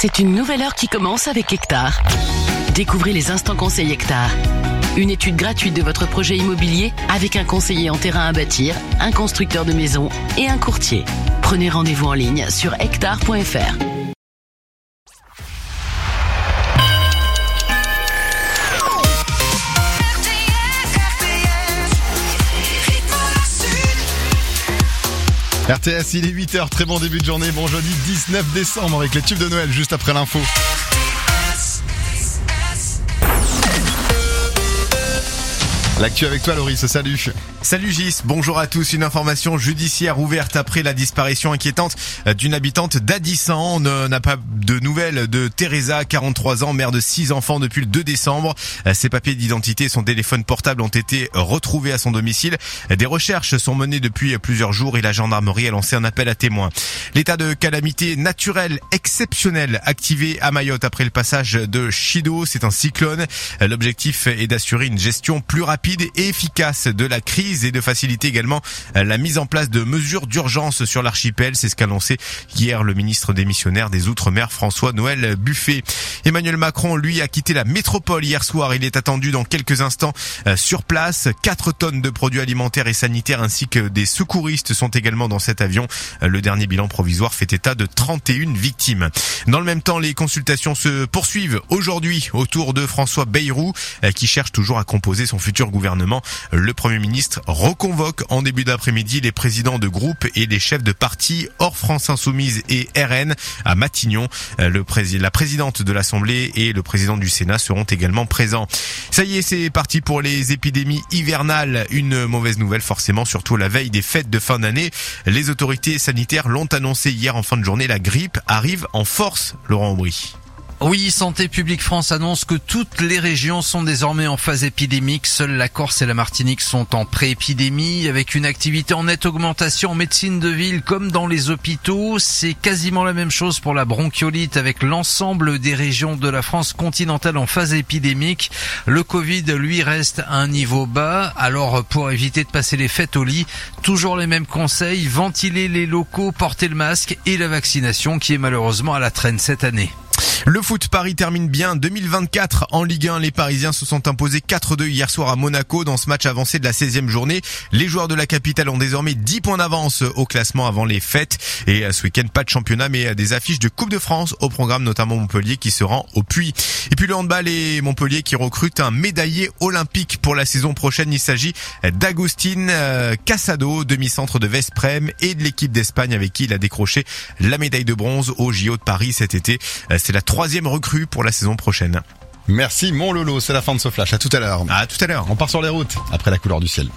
C'est une nouvelle heure qui commence avec Hectare. Découvrez les instants conseils Hectare. Une étude gratuite de votre projet immobilier avec un conseiller en terrain à bâtir, un constructeur de maisons et un courtier. Prenez rendez-vous en ligne sur hectare.fr. RTS, il est 8h, très bon début de journée, bon jeudi 19 décembre avec les tubes de Noël juste après l'info. L'actu avec toi Loris, salut. Salut Gis, bonjour à tous. Une information judiciaire ouverte après la disparition inquiétante d'une habitante d'Addissan. On n'a pas de nouvelles de Teresa, 43 ans, mère de 6 enfants depuis le 2 décembre. Ses papiers d'identité et son téléphone portable ont été retrouvés à son domicile. Des recherches sont menées depuis plusieurs jours et la gendarmerie a lancé un appel à témoins. L'état de calamité naturelle exceptionnelle activé à Mayotte après le passage de Chido, c'est un cyclone. L'objectif est d'assurer une gestion plus rapide et efficace de la crise et de faciliter également la mise en place de mesures d'urgence sur l'archipel. C'est ce qu'a annoncé hier le ministre démissionnaire des Outre-mer François-Noël Buffet. Emmanuel Macron, lui, a quitté la métropole hier soir. Il est attendu dans quelques instants sur place. 4 tonnes de produits alimentaires et sanitaires ainsi que des secouristes sont également dans cet avion. Le dernier bilan provisoire fait état de 31 victimes. Dans le même temps, les consultations se poursuivent aujourd'hui autour de François Bayrou qui cherche toujours à composer son futur gouvernement. Le Premier ministre reconvoque en début d'après-midi les présidents de groupes et les chefs de partis hors France Insoumise et RN à Matignon. La présidente de l'Assemblée et le président du Sénat seront également présents. Ça y est, c'est parti pour les épidémies hivernales. Une mauvaise nouvelle forcément, surtout la veille des fêtes de fin d'année. Les autorités sanitaires l'ont annoncé hier en fin de journée. La grippe arrive en force, Laurent Aubry. Oui, Santé publique France annonce que toutes les régions sont désormais en phase épidémique. Seules la Corse et la Martinique sont en pré-épidémie, avec une activité en nette augmentation en médecine de ville comme dans les hôpitaux. C'est quasiment la même chose pour la bronchiolite, avec l'ensemble des régions de la France continentale en phase épidémique. Le Covid, lui, reste à un niveau bas. Alors, pour éviter de passer les fêtes au lit, toujours les mêmes conseils, ventiler les locaux, porter le masque et la vaccination qui est malheureusement à la traîne cette année. Le foot, Paris termine bien 2024 en Ligue 1. Les Parisiens se sont imposés 4-2 hier soir à Monaco dans ce match avancé de la 16e journée. Les joueurs de la capitale ont désormais 10 points d'avance au classement avant les fêtes. Et ce week-end, pas de championnat, mais des affiches de Coupe de France au programme, notamment Montpellier qui se rend au Puy. Et puis le handball et Montpellier qui recrutent un médaillé olympique pour la saison prochaine. Il s'agit d'Agustin Casado, demi-centre de Vesprem et de l'équipe d'Espagne avec qui il a décroché la médaille de bronze au JO de Paris cet été. C'est la 3e recrue pour la saison prochaine. Merci mon Lolo, c'est la fin de ce flash. À tout à l'heure. À tout à l'heure. On part sur les routes après la couleur du ciel.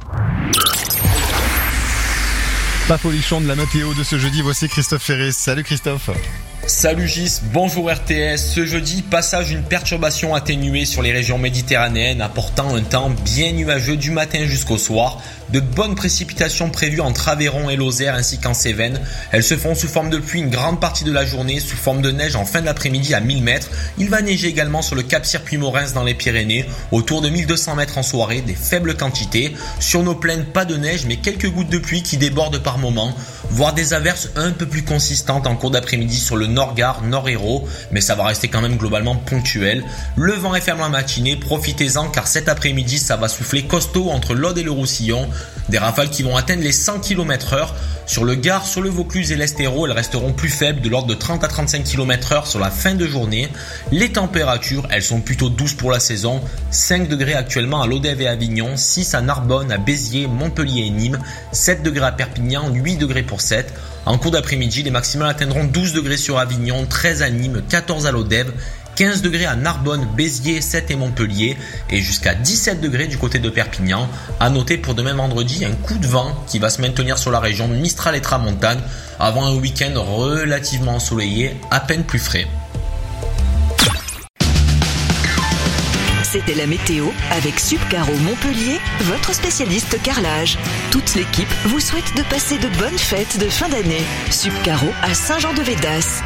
Pas folichon de la météo de ce jeudi, voici Christophe Ferré. Salut Christophe. Salut Gis, bonjour RTS. Ce jeudi, passage d'une perturbation atténuée sur les régions méditerranéennes apportant un temps bien nuageux du matin jusqu'au soir. De bonnes précipitations prévues entre Aveyron et Lozère ainsi qu'en Cévennes. Elles se font sous forme de pluie une grande partie de la journée, sous forme de neige en fin d'après-midi à 1000 mètres. Il va neiger également sur le Cap Circuit-Morens dans les Pyrénées, autour de 1200 mètres en soirée, des faibles quantités. Sur nos plaines, pas de neige mais quelques gouttes de pluie qui débordent par moments, voire des averses un peu plus consistantes en cours d'après-midi sur le Nord-Gard, Nord-Hérault, mais ça va rester quand même globalement ponctuel. Le vent est ferme en matinée, profitez-en car cet après-midi ça va souffler costaud entre l'Aude et le Roussillon. Des rafales qui vont atteindre les 100 km/h. Sur le Gard, sur le Vaucluse et l'Estéro, elles resteront plus faibles, de l'ordre de 30 à 35 km/h sur la fin de journée. Les températures, elles sont plutôt douces pour la saison. 5 degrés actuellement à Lodève et Avignon, 6 à Narbonne, à Béziers, Montpellier et Nîmes, 7 degrés à Perpignan, 8 degrés pour Sète. En cours d'après-midi, les maximales atteindront 12 degrés sur Avignon, 13 à Nîmes, 14 à Lodève, 15 degrés à Narbonne, Béziers, Sète et Montpellier et jusqu'à 17 degrés du côté de Perpignan. À noter pour demain vendredi un coup de vent qui va se maintenir sur la région de Mistral et Tramontane avant un week-end relativement ensoleillé, à peine plus frais. C'était la météo avec Subcaro Montpellier, votre spécialiste carrelage. Toute l'équipe vous souhaite de passer de bonnes fêtes de fin d'année. Subcaro à Saint-Jean-de-Védas.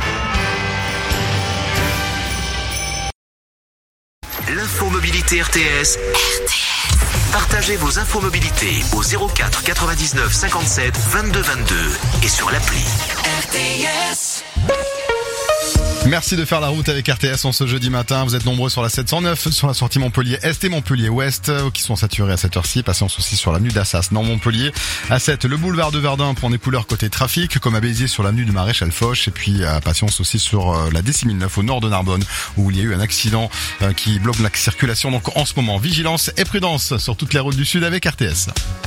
L'infomobilité RTS. Partagez vos infomobilités au 04 99 57 22 22 et sur l'appli. RTS. Merci de faire la route avec RTS en ce jeudi matin. Vous êtes nombreux sur la 709, sur la sortie Montpellier-Est et Montpellier-Ouest, qui sont saturés à cette heure-ci. Patience aussi sur l'avenue d'Assas, non Montpellier. À 7, le boulevard de Verdun pour des couleurs côté trafic, comme à Béziers sur l'avenue du Maréchal Foch. Et puis, patience aussi sur la DC1009 au nord de Narbonne, où il y a eu un accident qui bloque la circulation. Donc en ce moment, vigilance et prudence sur toutes les routes du Sud avec RTS.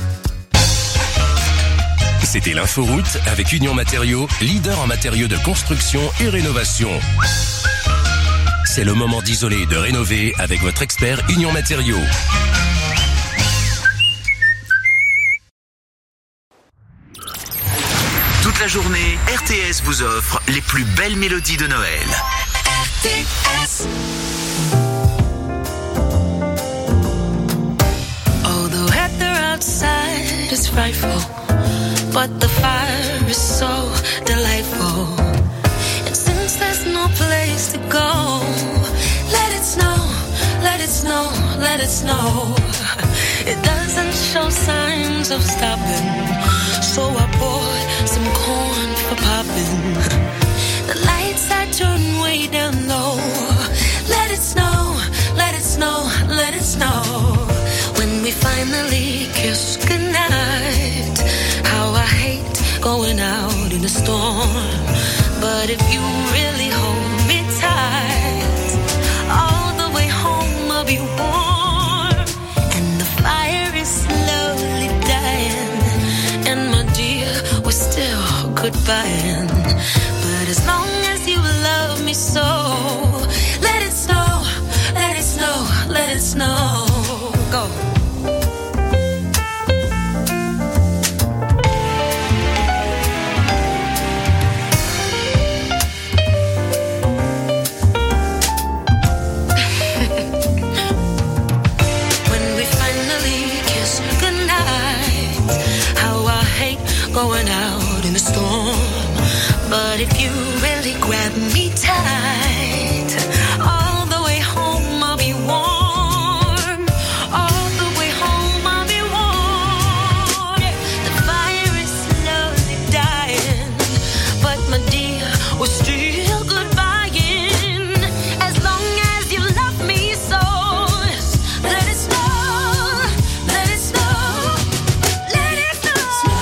C'était l'inforoute avec Union Matériaux, leader en matériaux de construction et rénovation. C'est le moment d'isoler et de rénover avec votre expert Union Matériaux. Toute la journée, RTS vous offre les plus belles mélodies de Noël. RTS. Oh, the weather outside is frightful, but the fire is so delightful. And since there's no place to go, let it snow, let it snow, let it snow. It doesn't show signs of stopping, so I bought some corn for popping. The lights I turn way down low. Let it snow, let it snow, let it snow. When we finally kiss goodnight, how I hate going out in a storm. But if you really hold me tight, all the way home I'll be warm. And the fire is slowly dying, and my dear, we're still goodbying. But as long as you love me so, let it snow, let it snow, let it snow. Go. Going out in the storm, but if you really grab me tight, all the way home I'll be warm. All the way home I'll be warm. The fire is slowly dying, but my dear, we're still goodbying. As long as you love me so, let it snow, let it snow, let it snow.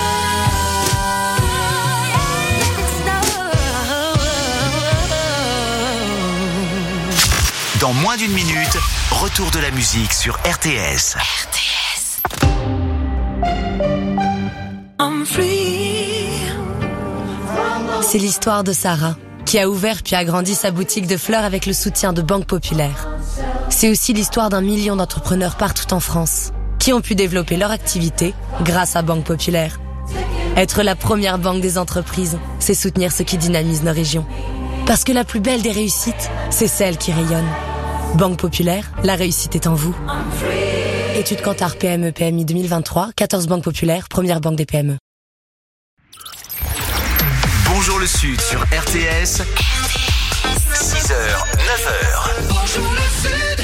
Dans moins d'une minute, retour de la musique sur RTS. C'est l'histoire de Sarah, qui a ouvert puis agrandi sa boutique de fleurs avec le soutien de Banque Populaire. C'est aussi l'histoire d'un million d'entrepreneurs partout en France, qui ont pu développer leur activité grâce à Banque Populaire. Être la première banque des entreprises, c'est soutenir ce qui dynamise nos régions. Parce que la plus belle des réussites, c'est celle qui rayonne. Banque Populaire, la réussite est en vous. Étude Kantar PME PMI 2023, 14 banques populaires, première banque des PME. Bonjour le Sud sur RTS. 6h, 9h. Bonjour le Sud.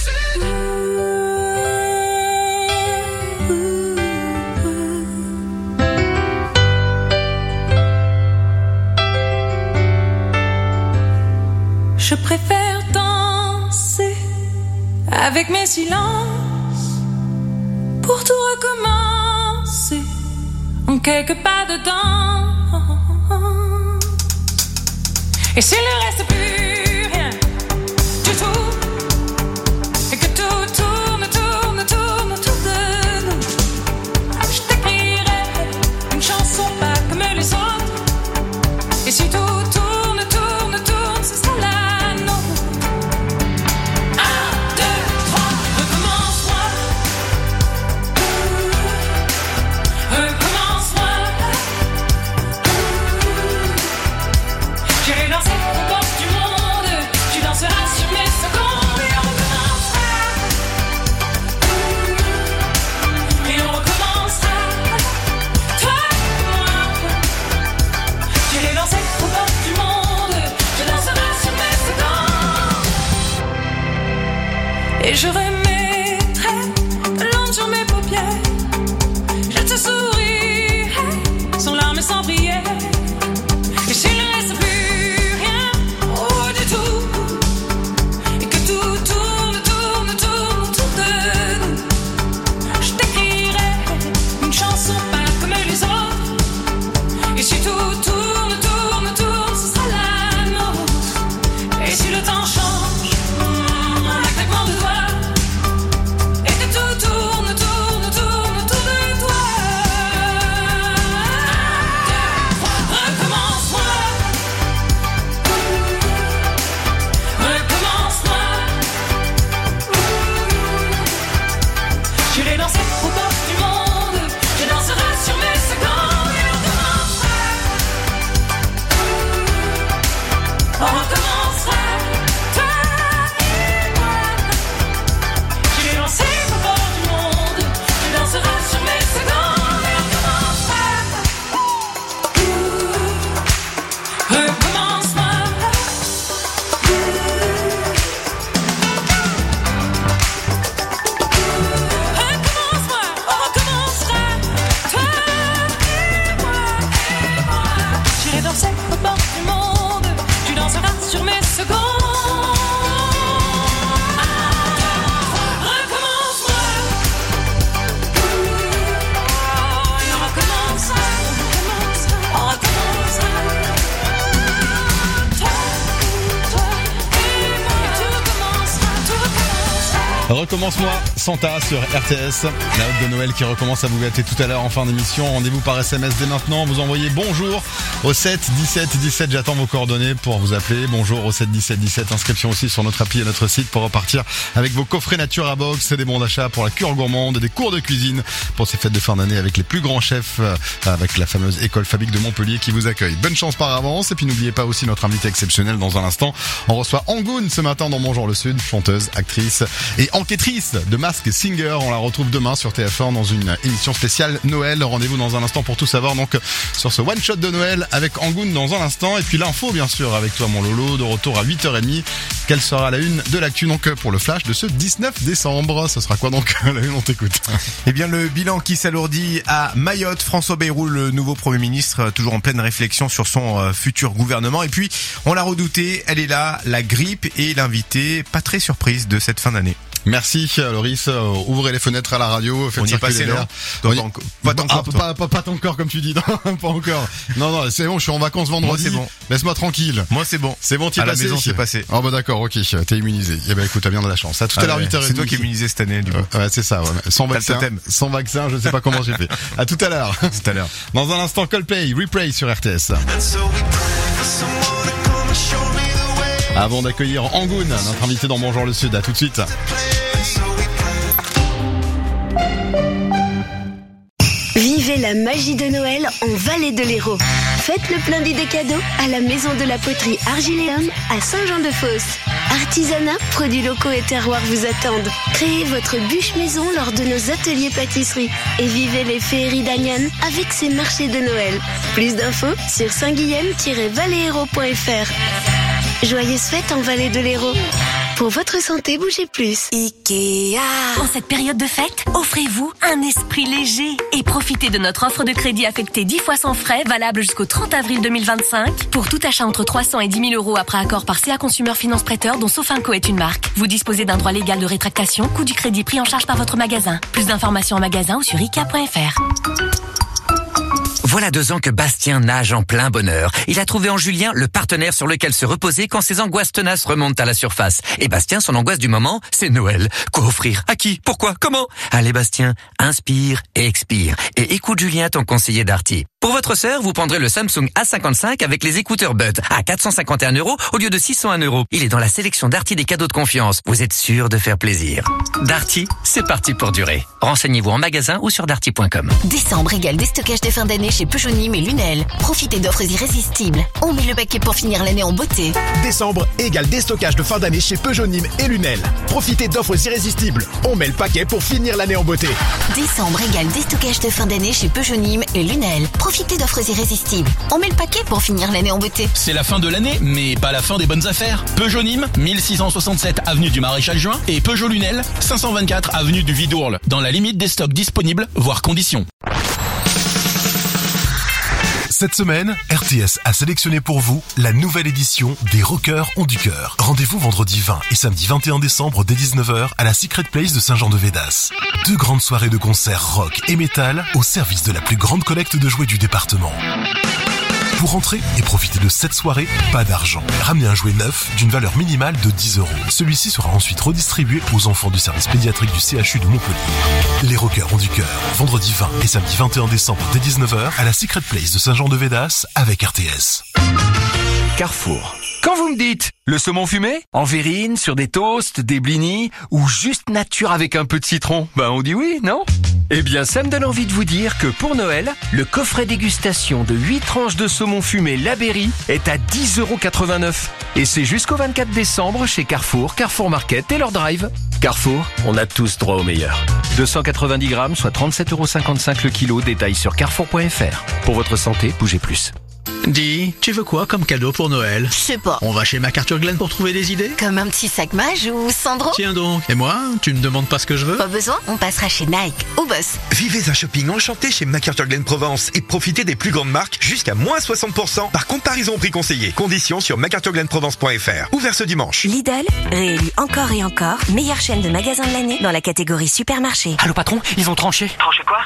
Je préfère danser avec mes silences pour tout recommencer en quelques pas dedans. Et s'il ne reste plus rien du tout, et que tout tourne, tourne, tourne autour de nous, je t'écrirai une chanson pas comme les autres. Et si tout tourne, tourne, tourne, ce sera la nôtre. 1, 2, 3, recommence-moi. Recommence-moi. J'irai danser aux portes du monde, tu danseras sur mes secondes et on recommencera. Et on recommencera. Toi et moi. J'irai danser aux portes du monde, tu danseras sur mes secondes. Et je remettrai de l'encre sur mes paupières. Je te sourirai sans larmes et sans prière. Et s'il ne reste plus rien, oh du Recommence-moi, Santa sur RTS. La hotte de Noël qui recommence à vous gâter tout à l'heure en fin d'émission. Rendez-vous par SMS dès maintenant. Vous envoyez bonjour au 7 17 17. J'attends vos coordonnées pour vous appeler. Bonjour au 7 17 17. Inscription aussi sur notre appli et notre site pour repartir avec vos coffrets nature à box, des bons d'achat pour la cure gourmande, des cours de cuisine pour ces fêtes de fin d'année avec les plus grands chefs, avec la fameuse école Fabique de Montpellier qui vous accueille. Bonne chance par avance. Et puis n'oubliez pas aussi notre invité exceptionnel dans un instant. On reçoit Angoune ce matin dans Bonjour le Sud, chanteuse, actrice et enquêtrice de Masked Singer. On la retrouve demain sur TF1 dans une émission spéciale Noël. Rendez-vous dans un instant pour tout savoir donc sur ce one shot de Noël avec Angoune dans un instant. Et puis l'info bien sûr avec toi mon Lolo, de retour à 8h30. Quelle sera la une de l'actu donc pour le flash de ce 19 décembre? Ce sera quoi donc la une? On t'écoute. Eh bien le bilan qui s'alourdit à Mayotte. François Bayrou, le nouveau Premier ministre, toujours en pleine réflexion sur son futur gouvernement. Et puis on l'a redouté, elle est là, la grippe, et l'invité pas très surprise de cette fin d'année. Merci Loris, ouvrez les fenêtres à la radio, faites on y est passé, non? Pas encore comme tu dis, non, pas encore. Non, c'est bon, je suis en vacances vendredi. Moi, c'est bon. Laisse-moi tranquille. Moi c'est bon. C'est bon, t'y es passé. À la maison, c'est passé. Oh bah d'accord, ok, t'es immunisé. Eh ben écoute, t'as bien de la chance. À tout à l'heure 8h30. C'est toi qui es immunisé cette année, du coup. Ouais, c'est ça, ouais. Sans vaccin, je sais pas comment j'ai fait. À tout à l'heure. Tout à l'heure. Dans un instant, Coldplay, Replay sur RTS. Avant d'accueillir Angoune, notre invité dans Bonjour le Sud, à tout de suite. Vivez la magie de Noël en Vallée de l'Hérault. Faites le plein d'idées cadeaux à la maison de la poterie Argiléum à Saint-Jean-de-Fosse. Artisanat, produits locaux et terroirs vous attendent. Créez votre bûche maison lors de nos ateliers pâtisserie et vivez les féeries d'Agnan avec ses marchés de Noël. Plus d'infos sur saint-guilhem-valléhérault.fr. Joyeuses fêtes en Vallée de l'Hérault. Pour votre santé, bougez plus. Ikea. En cette période de fête, offrez-vous un esprit léger et profitez de notre offre de crédit affectée 10 fois sans frais, valable jusqu'au 30 avril 2025. Pour tout achat entre 300 et 10 000 euros après accord par CA Consumer Finance Prêteur, dont Sofinco est une marque. Vous disposez d'un droit légal de rétractation, coût du crédit pris en charge par votre magasin. Plus d'informations en magasin ou sur ikea.fr. Voilà 2 ans que Bastien nage en plein bonheur. Il a trouvé en Julien le partenaire sur lequel se reposer quand ses angoisses tenaces remontent à la surface. Et Bastien, son angoisse du moment, c'est Noël. Quoi offrir? À qui? Pourquoi? Comment? Allez Bastien, inspire et expire. Et écoute Julien, ton conseiller Darty. Pour votre sœur, vous prendrez le Samsung A55 avec les écouteurs Bud à 451 € au lieu de 601 €. Il est dans la sélection Darty des cadeaux de confiance. Vous êtes sûr de faire plaisir. Darty, c'est parti pour durer. Renseignez-vous en magasin ou sur darty.com. Décembre égale déstockage de fin d'année chez Peugeot Nîmes et Lunel. Profitez d'offres irrésistibles. On met le paquet pour finir l'année en beauté. Décembre égale déstockage de fin d'année chez Peugeot Nîmes et Lunel. Profitez d'offres irrésistibles. On met le paquet pour finir l'année en beauté. Décembre égale déstockage de fin d'année chez Peugeot Nîmes et Lunel. Profitez d'offres irrésistibles. On met le paquet pour finir l'année en beauté. C'est la fin de l'année, mais pas la fin des bonnes affaires. Peugeot Nîmes, 1667 avenue du Maréchal Juin et Peugeot Lunel, 524 avenue du Vidourle. Dans la limite des stocks disponibles, voire conditions. Cette semaine, RTS a sélectionné pour vous la nouvelle édition des Rockers ont du cœur. Rendez-vous vendredi 20 et samedi 21 décembre dès 19h à la Secret Place de Saint-Jean-de-Védas. 2 grandes soirées de concerts rock et métal au service de la plus grande collecte de jouets du département. Pour entrer et profiter de cette soirée, pas d'argent. Ramenez un jouet neuf d'une valeur minimale de 10 €. Celui-ci sera ensuite redistribué aux enfants du service pédiatrique du CHU de Montpellier. Les Rockers ont du cœur. Vendredi 20 et samedi 21 décembre dès 19h à la Secret Place de Saint-Jean-de-Védas avec RTS. Carrefour. Quand vous me dites le saumon fumé, en verrine, sur des toasts, des blinis, ou juste nature avec un peu de citron, on dit oui, non? Eh bien, ça me donne envie de vous dire que pour Noël, le coffret dégustation de 8 tranches de saumon fumé La Berry est à 10,89 €. Et c'est jusqu'au 24 décembre chez Carrefour, Carrefour Market et leur drive. Carrefour, on a tous droit au meilleur. 290 grammes, soit 37,55 € le kilo, détail sur carrefour.fr. Pour votre santé, bougez plus. Dis, tu veux quoi comme cadeau pour Noël? Je sais pas. On va chez MacArthurGlen pour trouver des idées? Comme un petit sac mage ou Sandro? Tiens donc. Et moi, tu me demandes pas ce que je veux? Pas besoin, on passera chez Nike au Boss. Vivez un shopping enchanté chez MacArthurGlen Provence et profitez des plus grandes marques jusqu'à moins 60% par comparaison au prix conseillé. Conditions sur macarthurglenprovence.fr. Ouvert ce dimanche. Lidl, réélu encore et encore, meilleure chaîne de magasins de l'année dans la catégorie supermarché. Allô patron, ils ont tranché. Tranché quoi?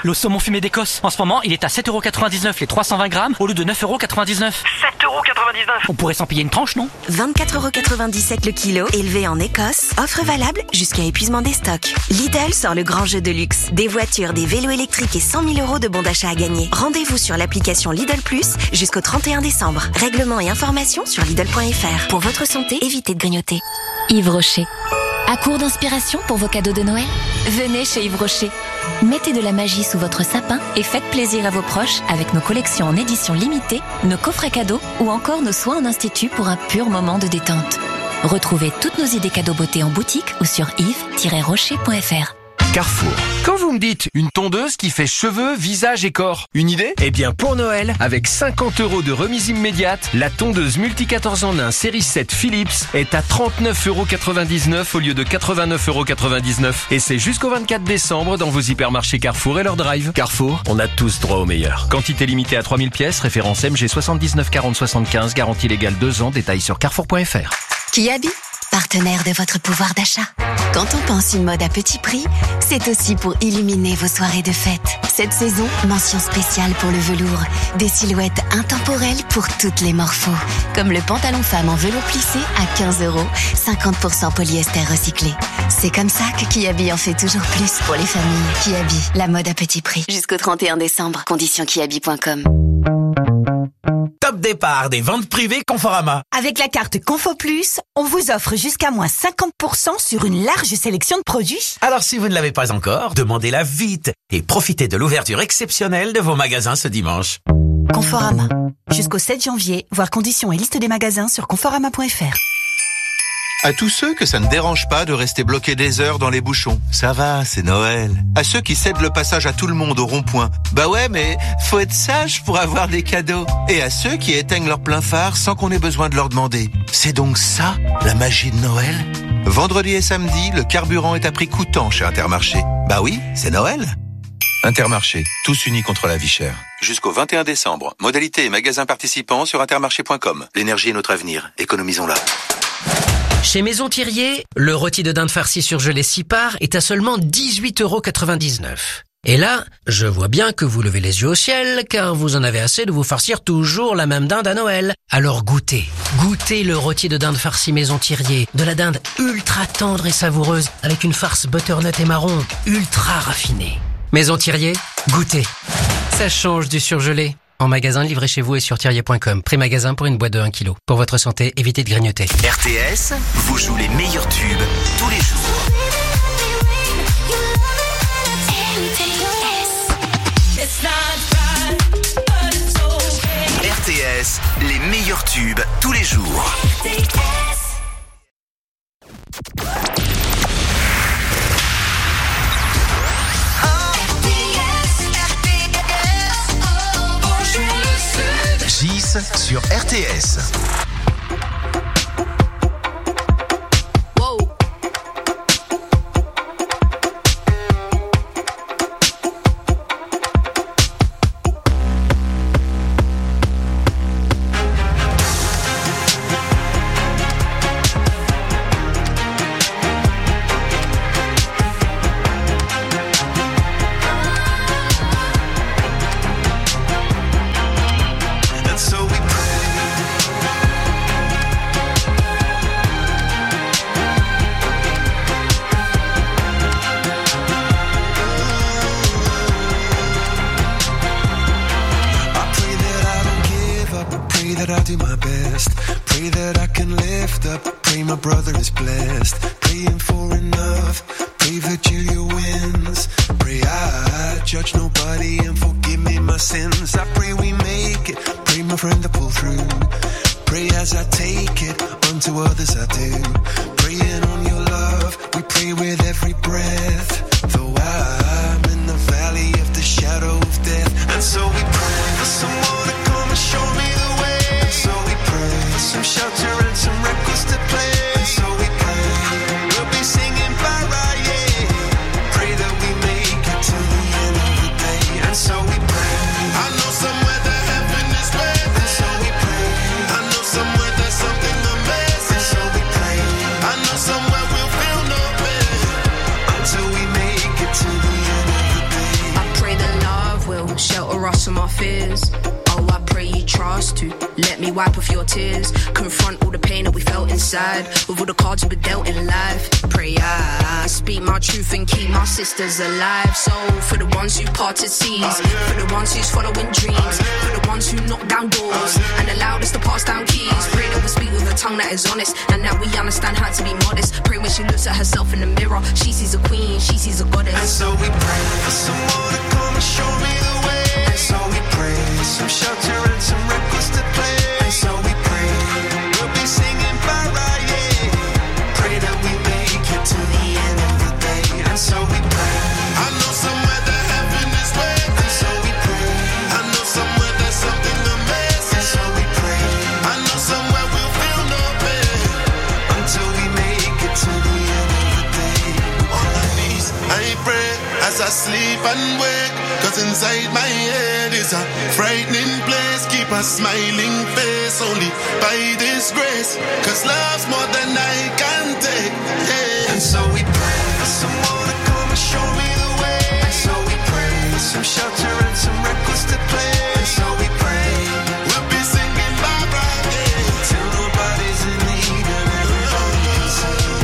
Le saumon fumé d'Écosse. En ce moment, il est à 7,99€ les 320 grammes au lieu de 9,99€. 7,99€. On pourrait s'en payer une tranche, non? 24,97€ le kilo, élevé en Écosse. Offre valable jusqu'à épuisement des stocks. Lidl sort le grand jeu de luxe. Des voitures, des vélos électriques et 100 000 € de bons d'achat à gagner. Rendez-vous sur l'application Lidl Plus jusqu'au 31 décembre. Règlements et informations sur Lidl.fr. Pour votre santé, évitez de grignoter. Yves Rocher. À court d'inspiration pour vos cadeaux de Noël? Venez chez Yves Rocher. Mettez de la magie sous votre sapin et faites plaisir à vos proches avec nos collections en édition limitée, nos coffrets cadeaux ou encore nos soins en institut pour un pur moment de détente. Retrouvez toutes nos idées cadeaux beauté en boutique ou sur yves-rocher.fr. Carrefour. Quand vous me dites une tondeuse qui fait cheveux, visage et corps, une idée? Eh bien pour Noël, avec 50 € de remise immédiate, la tondeuse multi 14 en 1 série 7 Philips est à 39,99€ au lieu de 89,99€. Et c'est jusqu'au 24 décembre dans vos hypermarchés Carrefour et leur drive. Carrefour, on a tous droit au meilleur. Quantité limitée à 3000 pièces, référence MG 79 40 75, garantie légale 2 ans, détails sur carrefour.fr. Kiabi, partenaire de votre pouvoir d'achat. Quand on pense une mode à petit prix, c'est aussi pour illuminer vos soirées de fête. Cette saison, mention spéciale pour le velours. Des silhouettes intemporelles pour toutes les morphos. Comme le pantalon femme en velours plissé à 15€, 50% polyester recyclé. C'est comme ça que Kiabi en fait toujours plus pour les familles. Kiabi, la mode à petit prix. Jusqu'au 31 décembre, conditions kiabi.com. Top départ des ventes privées Conforama. Avec la carte Confo Plus, on vous offre jusqu'à moins 50% sur une large sélection de produits. Alors si vous ne l'avez pas encore, demandez-la vite et profitez de l'ouverture exceptionnelle de vos magasins ce dimanche. Conforama. Jusqu'au 7 janvier, voir conditions et liste des magasins sur conforama.fr. À tous ceux que ça ne dérange pas de rester bloqués des heures dans les bouchons. Ça va, c'est Noël. À ceux qui cèdent le passage à tout le monde au rond-point. Bah ouais, mais faut être sage pour avoir des cadeaux. Et à ceux qui éteignent leur plein phare sans qu'on ait besoin de leur demander. C'est donc ça, la magie de Noël? Vendredi et samedi, le carburant est à prix coûtant chez Intermarché. Bah oui, c'est Noël. Intermarché, tous unis contre la vie chère. Jusqu'au 21 décembre. Modalités et magasins participants sur intermarché.com. L'énergie est notre avenir. Économisons-la. Chez Maison Thirier, le rôti de dinde farci surgelé 6 parts est à seulement 18,99€. Et là, je vois bien que vous levez les yeux au ciel, car vous en avez assez de vous farcir toujours la même dinde à Noël. Alors goûtez le rôti de dinde farci Maison Thirier, de la dinde ultra tendre et savoureuse, avec une farce butternut et marron, ultra raffinée. Maison Thirier, goûtez. Ça change du surgelé. En magasin, livré chez vous et sur thirier.com. Prix magasin pour une boîte de 1 kg. Pour votre santé, évitez de grignoter. RTS vous joue les meilleurs tubes tous les jours. RTS, les meilleurs tubes tous les jours. Gis sur RTS. Pray the water off some of my fears. Oh, I pray you trust to let me wipe off your tears. Confront all the pain that we felt inside with all the cards we were dealt in life. Pray I speak my truth and keep my sisters alive. So for the ones who parted seas, for the ones who's following dreams, for the ones who knock down doors and allowed us to pass down keys. Pray that we speak with a tongue that is honest and that we understand how to be modest. Pray when she looks at herself in the mirror, she sees a queen, she sees a goddess. And so we pray for someone to come and show me the way. And so we pray for some shelter and some records to play. And so we pray we'll be singing Bara, yeah. Pray that we make it to the end of the day. And so we pray. I know somewhere that heaven is waiting. And so we pray. I know somewhere there's something amazing. And so we pray. I know somewhere we'll feel no pain until we make it to the end of the day. On my knees, I pray as I sleep and wake. Cause inside my head is a frightening place. Keep a smiling face only by this grace. Cause love's more than I can take, yeah. And so we pray for someone to come and show me the way. And so we pray for some shelter and some records to play. And so we pray we'll be singing Barbara, yeah, till nobody's in need and everybody can sing.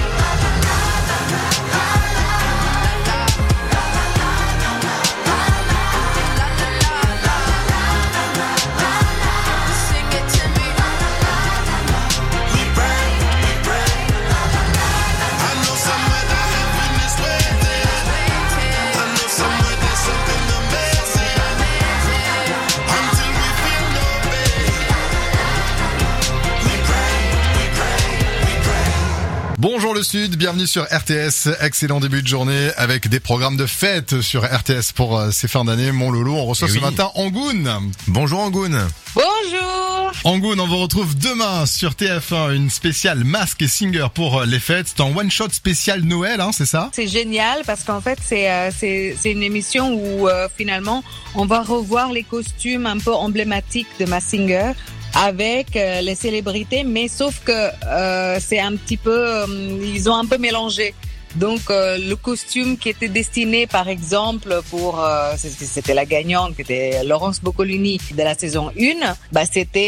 Bonjour le Sud, bienvenue sur RTS, excellent début de journée avec des programmes de fête sur RTS pour ces fins d'année. Mon loulou, on reçoit ce matin Angoun. Bonjour Angoun. Bonjour. Angoun, on vous retrouve demain sur TF1, une spéciale Mask Singer pour les fêtes. C'est un one-shot spécial Noël, hein, c'est ça? C'est génial parce qu'en fait c'est une émission où finalement on va revoir les costumes un peu emblématiques de Mask Singer avec les célébrités, mais sauf que c'est un petit peu, ils ont un peu mélangé. Donc le costume qui était destiné par exemple pour c'était la gagnante qui était Laurence Boccolini de la saison 1, bah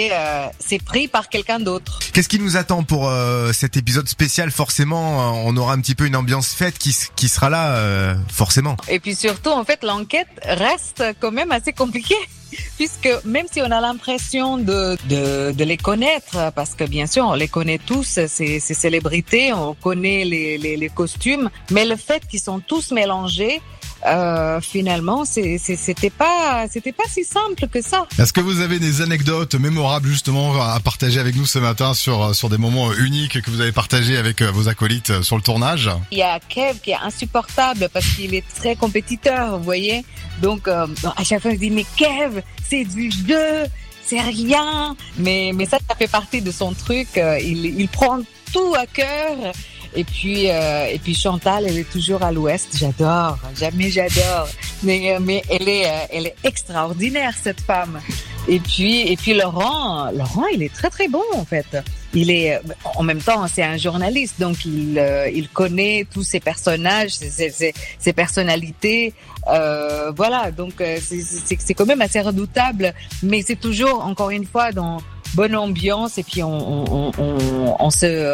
c'est pris par quelqu'un d'autre. Qu'est-ce qui nous attend pour cet épisode spécial? Forcément, on aura un petit peu une ambiance fête qui sera là forcément. Et puis surtout en fait l'enquête reste quand même assez compliquée. Puisque même si on a l'impression de les connaître, parce que bien sûr on les connaît tous, ces célébrités, on connaît les costumes, mais le fait qu'ils sont tous mélangés, finalement c'était pas si simple que ça. Est-ce que vous avez des anecdotes mémorables justement à partager avec nous ce matin sur des moments uniques que vous avez partagés avec vos acolytes sur le tournage? Il y a Kev qui est insupportable parce qu'il est très compétiteur, vous voyez. Donc à chaque fois je dis mais Kev, c'est du jeu, c'est rien. Mais ça fait partie de son truc. Il prend tout à cœur. Et puis Chantal, elle est toujours à l'ouest. J'adore. Mais elle est extraordinaire cette femme. Et puis Laurent, il est très très bon en fait. Il est, en même temps, c'est un journaliste, donc il connaît tous ses personnages, ses personnalités. Voilà, donc c'est quand même assez redoutable, mais c'est toujours, encore une fois, dans bonne ambiance, et puis on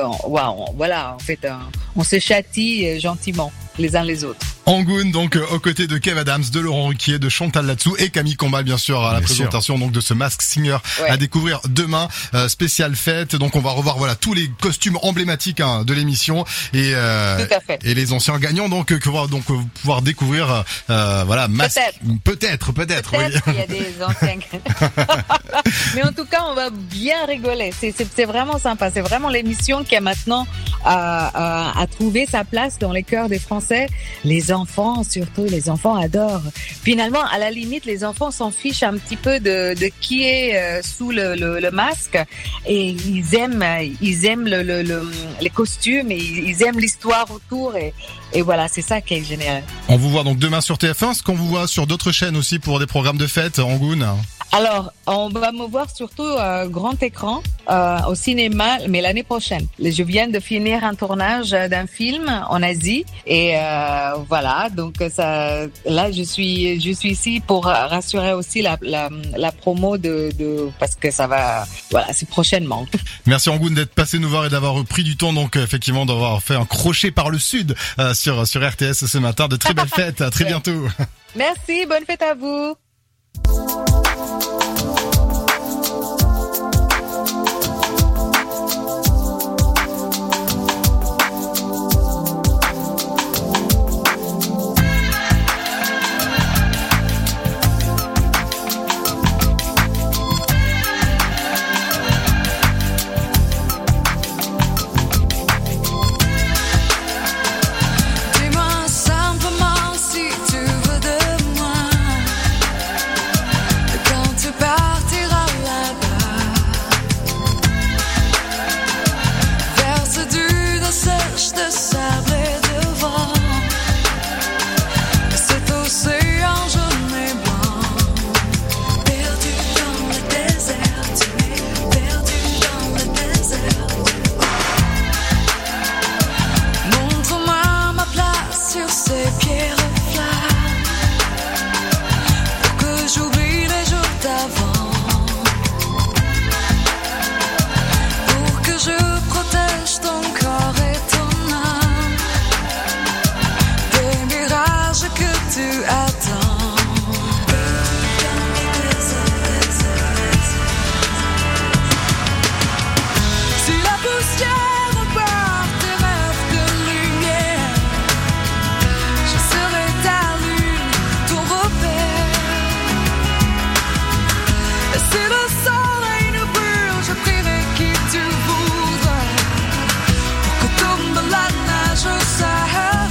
se châtie gentiment les uns les autres. Angoun, donc aux côtés de Kev Adams, de Laurent Ruquier, de Chantal Latsou et Camille Combal, bien sûr, à la présentation donc de ce Mask Singer à découvrir demain, spéciale fête. Donc on va revoir tous les costumes emblématiques de l'émission et les anciens gagnants donc pouvoir découvrir Mask. Peut-être. Oui. Il y a des anciens gagnants. Mais en tout cas, on va bien rigoler. C'est vraiment sympa. C'est vraiment l'émission qui a maintenant à trouver sa place dans les cœurs des Français. Les enfants, surtout, les enfants adorent. Finalement, à la limite, les enfants s'en fichent un petit peu de qui est sous le masque, et ils aiment les costumes, et ils aiment l'histoire autour, et voilà, c'est ça qui est génial. On vous voit donc demain sur TF1. Est-ce qu'on vous voit sur d'autres chaînes aussi pour des programmes de fête, Angoun? Alors, on va me voir surtout grand écran au cinéma, mais l'année prochaine. Je viens de finir un tournage d'un film en Asie et voilà. Donc ça, là, je suis ici pour rassurer aussi la promo de parce que ça va, voilà, c'est prochainement. Merci Angoune d'être passé nous voir et d'avoir pris du temps, donc effectivement d'avoir fait un crochet par le sud sur RTS ce matin. De très belles fêtes, à très bientôt. Merci, bonne fête à vous. Dis-moi simplement si tu veux de moi. Quand tu partiras là-bas, vers d'une sèche de sable et de vent, cet océan jaune et blanc, perdu dans le désert, tu es perdu dans le désert. Montre-moi ma place sur ces pierres flammes, pour que j'oublie les jours d'avant, pour que je protège ton corps et ton âme des mirages que tu attends. Si la poussière emporte tes rêves de lumière, je serai ta lune, ton repère. Et si le soleil nous brûle, je prierai qui tu voudras, pour que tombe la neige au Sahara.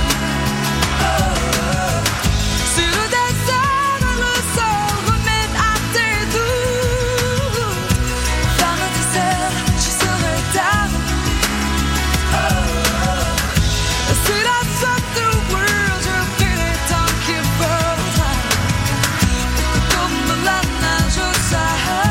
Si le désert et le sol remettent à tes doutes, dans le désert, je serai ta lune. Si la fête du world, je prierai tant qu'il faudra, pour que tombe la neige au Sahara.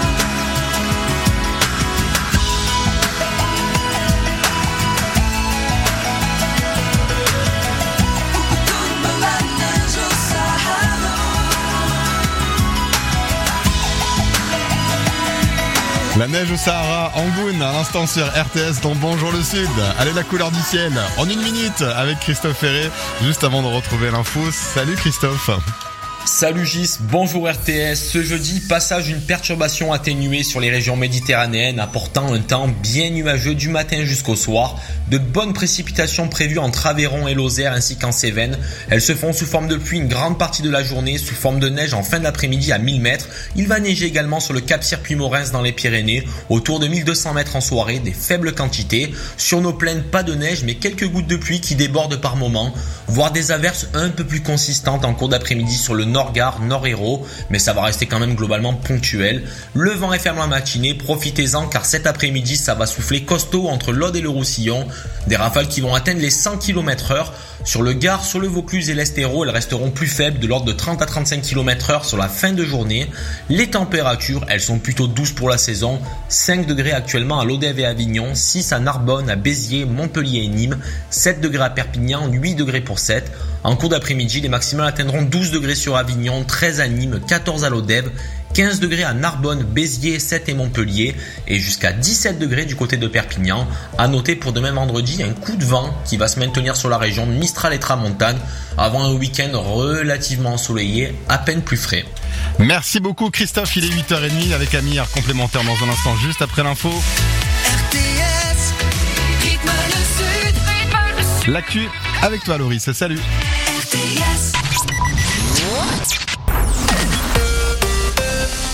La neige au Sahara, Angoune, à l'instant sur RTS dans Bonjour le Sud. Allez, la couleur du ciel, en 1 minute avec Christophe Ferré, juste avant de retrouver l'info. Salut Christophe. Salut Gis, bonjour RTS. Ce jeudi, passage d'une perturbation atténuée sur les régions méditerranéennes, apportant un temps bien nuageux du matin jusqu'au soir. De bonnes précipitations prévues entre Aveyron et Lozère ainsi qu'en Cévennes. Elles se font sous forme de pluie une grande partie de la journée, sous forme de neige en fin d'après-midi à 1000 mètres. Il va neiger également sur le Cap Circuit-Morens dans les Pyrénées, autour de 1200 mètres en soirée, des faibles quantités. Sur nos plaines, pas de neige, mais quelques gouttes de pluie qui débordent par moments, voire des averses un peu plus consistantes en cours d'après-midi sur le Nord-Gard, Nord-Hérault, mais ça va rester quand même globalement ponctuel. Le vent est ferme en matinée, profitez-en car cet après-midi ça va souffler costaud entre l'Aude et le Roussillon. Des rafales qui vont atteindre les 100 km/h. Sur le Gard, sur le Vaucluse et l'Estéro, elles resteront plus faibles, de l'ordre de 30 à 35 km/h sur la fin de journée. Les températures, elles sont plutôt douces pour la saison. 5 degrés actuellement à Lodève et Avignon, 6 à Narbonne, à Béziers, Montpellier et Nîmes, 7 degrés à Perpignan, 8 degrés pour Sète. En cours d'après-midi, les maximales atteindront 12 degrés sur Avignon, 13 à Nîmes, 14 à Lodève, 15 degrés à Narbonne, Béziers, Sète et Montpellier et jusqu'à 17 degrés du côté de Perpignan. À noter pour demain vendredi un coup de vent qui va se maintenir sur la région de Mistral et Tramontane avant un week-end relativement ensoleillé, à peine plus frais. Merci beaucoup Christophe, il est 8h30 avec Amir, complémentaire dans un instant juste après l'info. RTS, rythme le sud. L'actu avec toi Loris, salut. RTS.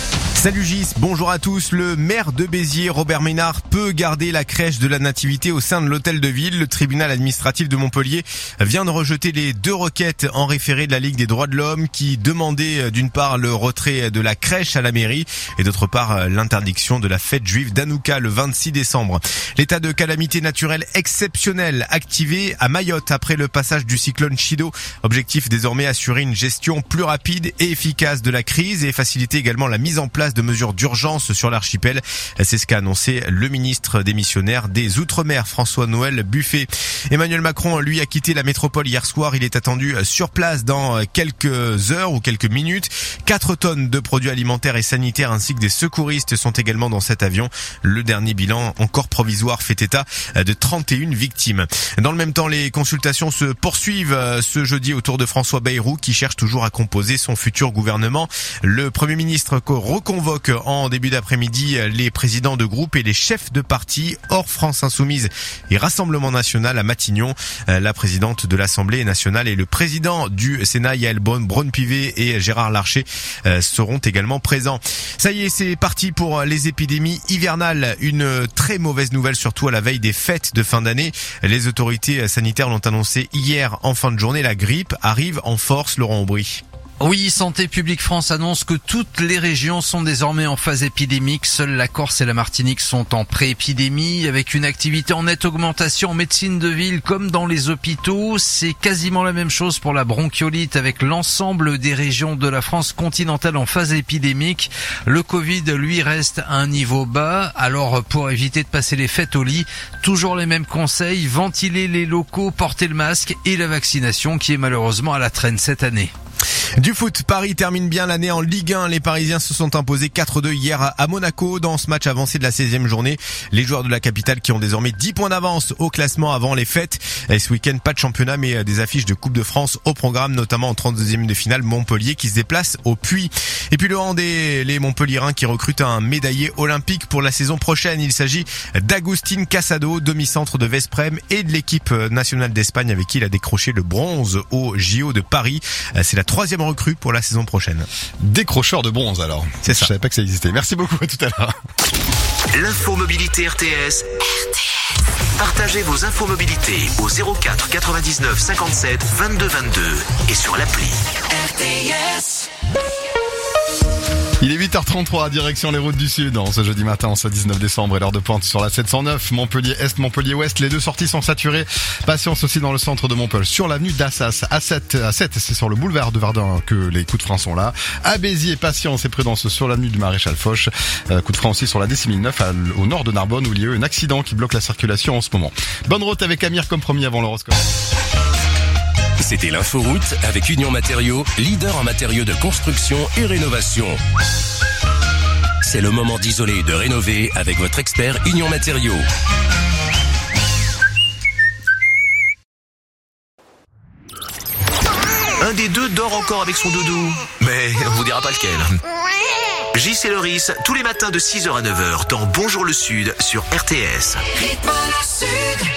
Salut Gis, bonjour à tous. Le maire de Béziers, Robert Ménard, peut garder la crèche de la Nativité au sein de l'hôtel de ville. Le tribunal administratif de Montpellier vient de rejeter les 2 requêtes en référé de la Ligue des droits de l'homme qui demandaient d'une part le retrait de la crèche à la mairie et d'autre part l'interdiction de la fête juive d'Hanouka le 26 décembre. L'état de calamité naturelle exceptionnelle activé à Mayotte après le passage du cyclone Chido. Objectif désormais assurer une gestion plus rapide et efficace de la crise et faciliter également la mise en place de mesures d'urgence sur l'archipel. C'est ce qu'a annoncé le ministre démissionnaire des Outre-mer, François-Noël Buffet. Emmanuel Macron, lui, a quitté la métropole hier soir. Il est attendu sur place dans quelques heures ou quelques minutes. 4 tonnes de produits alimentaires et sanitaires ainsi que des secouristes sont également dans cet avion. Le dernier bilan, encore provisoire, fait état de 31 victimes. Dans le même temps, les consultations se poursuivent ce jeudi autour de François Bayrou qui cherche toujours à composer son futur gouvernement. Le Premier ministre reconvoque en début d'après-midi les présidents de groupe et les chefs de parti hors France Insoumise et Rassemblement National à Matignon. La présidente de l'Assemblée nationale et le président du Sénat, Yael Braun-Pivet et Gérard Larcher seront également présents. Ça y est, c'est parti pour les épidémies hivernales. Une très mauvaise nouvelle, surtout à la veille des fêtes de fin d'année. Les autorités sanitaires l'ont annoncé hier en fin de journée. La grippe arrive en force, Laurent Aubry. Oui, Santé publique France annonce que toutes les régions sont désormais en phase épidémique. Seules la Corse et la Martinique sont en pré-épidémie, avec une activité en nette augmentation en médecine de ville comme dans les hôpitaux. C'est quasiment la même chose pour la bronchiolite, avec l'ensemble des régions de la France continentale en phase épidémique. Le Covid, lui, reste à un niveau bas. Alors, pour éviter de passer les fêtes au lit, toujours les mêmes conseils, ventiler les locaux, porter le masque et la vaccination qui est malheureusement à la traîne cette année. Du foot, Paris termine bien l'année en Ligue 1. Les Parisiens se sont imposés 4-2 hier à Monaco dans ce match avancé de la 16e journée. Les joueurs de la capitale qui ont désormais 10 points d'avance au classement avant les fêtes. Et ce week-end, pas de championnat mais des affiches de Coupe de France au programme, notamment en 32e de finale Montpellier qui se déplace au Puy. Et puis le hand et les Montpelliérains qui recrutent un médaillé olympique pour la saison prochaine. Il s'agit d'Agustin Casado, demi-centre de Vesprem et de l'équipe nationale d'Espagne avec qui il a décroché le bronze au JO de Paris. C'est la 3e recrue pour la saison prochaine. Décrocheur de bronze alors. C'est ça. Je savais pas que ça existait. Merci beaucoup, à tout à l'heure. L'info mobilité RTS. Partagez vos infos mobilité au 04 99 57 22 22 et sur l'appli. RTS. Il est 8h33, direction les routes du Sud, en ce jeudi matin, en ce 19 décembre, et l'heure de pointe sur la 709, Montpellier-Est, Montpellier-Ouest. Les 2 sorties sont saturées. Patience aussi dans le centre de Montpellier. Sur l'avenue d'Assas, à 7, c'est sur le boulevard de Verdun que les coups de frein sont là. À Béziers, patience et prudence sur l'avenue du Maréchal Foch. Coup de frein aussi sur la D6009, au nord de Narbonne, où il y a eu un accident qui bloque la circulation en ce moment. Bonne route avec Amir comme promis avant l'horoscope. C'était l'inforoute avec Union Matériaux, leader en matériaux de construction et rénovation. C'est le moment d'isoler et de rénover avec votre expert Union Matériaux. Un des deux dort encore avec son doudou, mais on vous dira pas lequel. Gis et Loris, tous les matins de 6h à 9h dans Bonjour le Sud sur RTS. Rythme le Sud.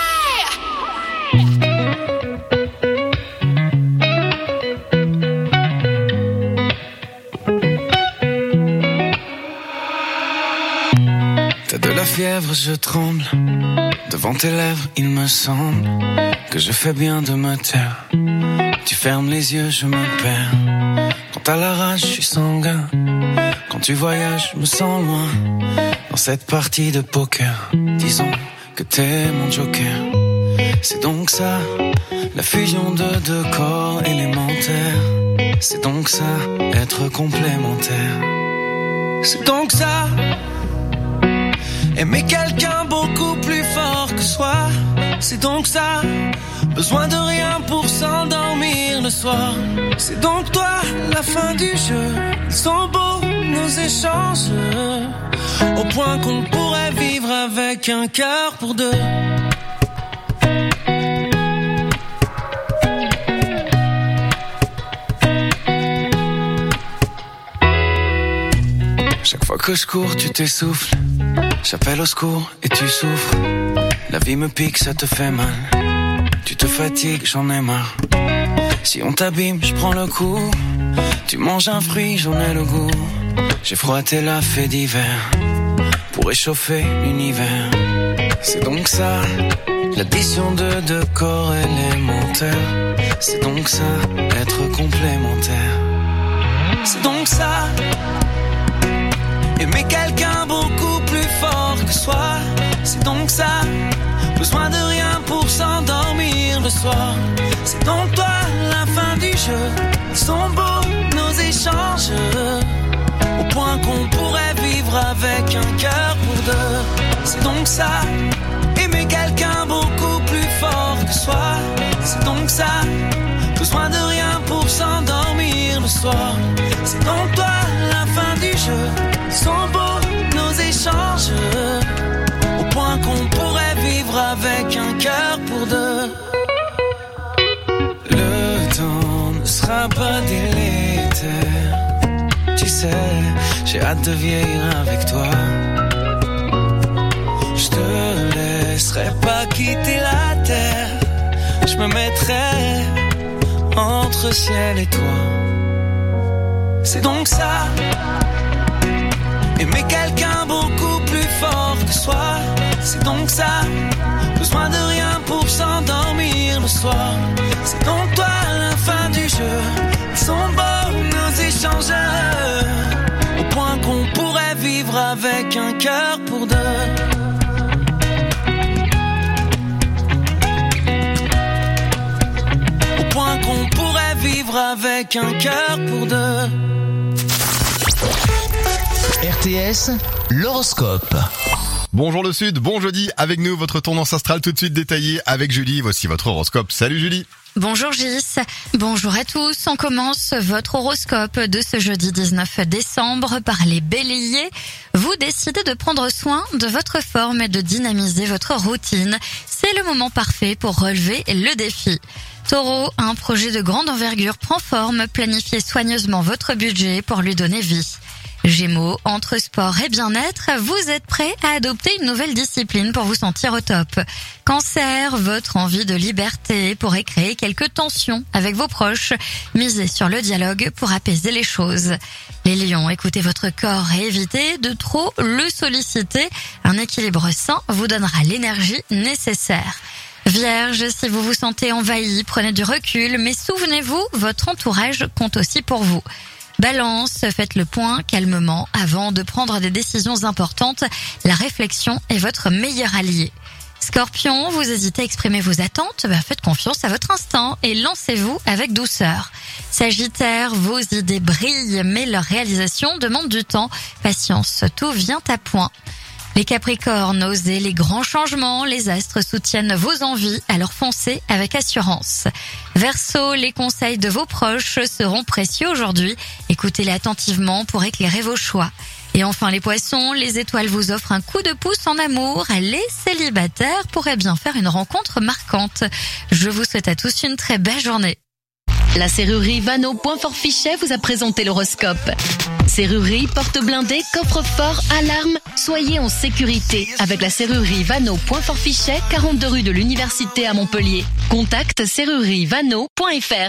T'as de la fièvre, je tremble. Devant tes lèvres, il me semble que je fais bien de me taire. Tu fermes les yeux, je me perds. Quand t'as la rage, je suis sanguin. Quand tu voyages, je me sens loin. Dans cette partie de poker, disons que t'es mon joker. C'est donc ça, la fusion de 2 corps élémentaires. C'est donc ça, être complémentaire. C'est donc ça, aimer quelqu'un beaucoup plus fort que soi. C'est donc ça, besoin de rien pour s'endormir le soir. C'est donc toi, la fin du jeu. Ils sont beaux nos échanges, au point qu'on pourrait vivre avec un cœur pour 2. Chaque fois que je cours, tu t'essouffles. J'appelle au secours et tu souffres. La vie me pique, ça te fait mal. Tu te fatigues, j'en ai marre. Si on t'abîme, je prends le coup. Tu manges un fruit, j'en ai le goût. J'ai frotté la fée d'hiver pour réchauffer l'univers. C'est donc ça, l'addition de deux corps élémentaires. C'est donc ça, être complémentaire. C'est donc ça, aimer quelqu'un beaucoup plus fort que soi. C'est donc ça, besoin de rien pour s'endormir le soir. C'est donc toi, la fin du jeu. Ils sont beaux nos échanges, au point qu'on pourrait vivre avec un cœur pour deux. C'est donc ça, aimer quelqu'un beaucoup plus fort que soi. C'est donc ça, besoin de rien pour s'endormir le soir. C'est donc toi, la fin du jeu. Ils sont beaux nos échanges, au point qu'on pourrait vivre avec un cœur pour deux. Le temps ne sera pas délétère. Tu sais, j'ai hâte de vieillir avec toi. Je te laisserai pas quitter la terre. Je me mettrai entre ciel et toi. C'est donc ça, aimer quelqu'un beaucoup plus fort que soi. C'est donc ça, besoin de rien pour s'endormir le soir. C'est donc toi, la fin du jeu. Ils sont beaux nos échanges, au point qu'on pourrait vivre avec un cœur pour deux. Au point qu'on pourrait vivre avec un cœur pour deux. RTS, l'horoscope. Bonjour le Sud, bon jeudi, avec nous votre tendance astrale tout de suite détaillée avec Julie. Voici votre horoscope. Salut Julie. Bonjour Gis, bonjour à tous. On commence votre horoscope de ce jeudi 19 décembre par les béliers. Vous décidez de prendre soin de votre forme et de dynamiser votre routine. C'est le moment parfait pour relever le défi. Taureau, un projet de grande envergure prend forme. Planifiez soigneusement votre budget pour lui donner vie. Gémeaux, entre sport et bien-être, vous êtes prêt à adopter une nouvelle discipline pour vous sentir au top. Cancer, votre envie de liberté pourrait créer quelques tensions avec vos proches. Misez sur le dialogue pour apaiser les choses. Les lions, écoutez votre corps et évitez de trop le solliciter. Un équilibre sain vous donnera l'énergie nécessaire. Vierge, si vous vous sentez envahi, prenez du recul, mais souvenez-vous, votre entourage compte aussi pour vous. Balance, faites le point calmement avant de prendre des décisions importantes. La réflexion est votre meilleur allié. Scorpion, vous hésitez à exprimer vos attentes, faites confiance à votre instinct et lancez-vous avec douceur. Sagittaire, vos idées brillent, mais leur réalisation demande du temps. Patience, tout vient à point. Les Capricornes, osez les grands changements, les astres soutiennent vos envies, alors foncez avec assurance. Verseau, les conseils de vos proches seront précieux aujourd'hui, écoutez-les attentivement pour éclairer vos choix. Et enfin les Poissons, les étoiles vous offrent un coup de pouce en amour, les célibataires pourraient bien faire une rencontre marquante. Je vous souhaite à tous une très belle journée. La serrurerie Vanneau Fichet vous a présenté l'horoscope. Serrurerie, porte blindée, coffre-fort, alarme. Soyez en sécurité avec la serrurerie Vanneau Fichet, 42 rue de l'Université à Montpellier. Contact serrurerievanneau.fr.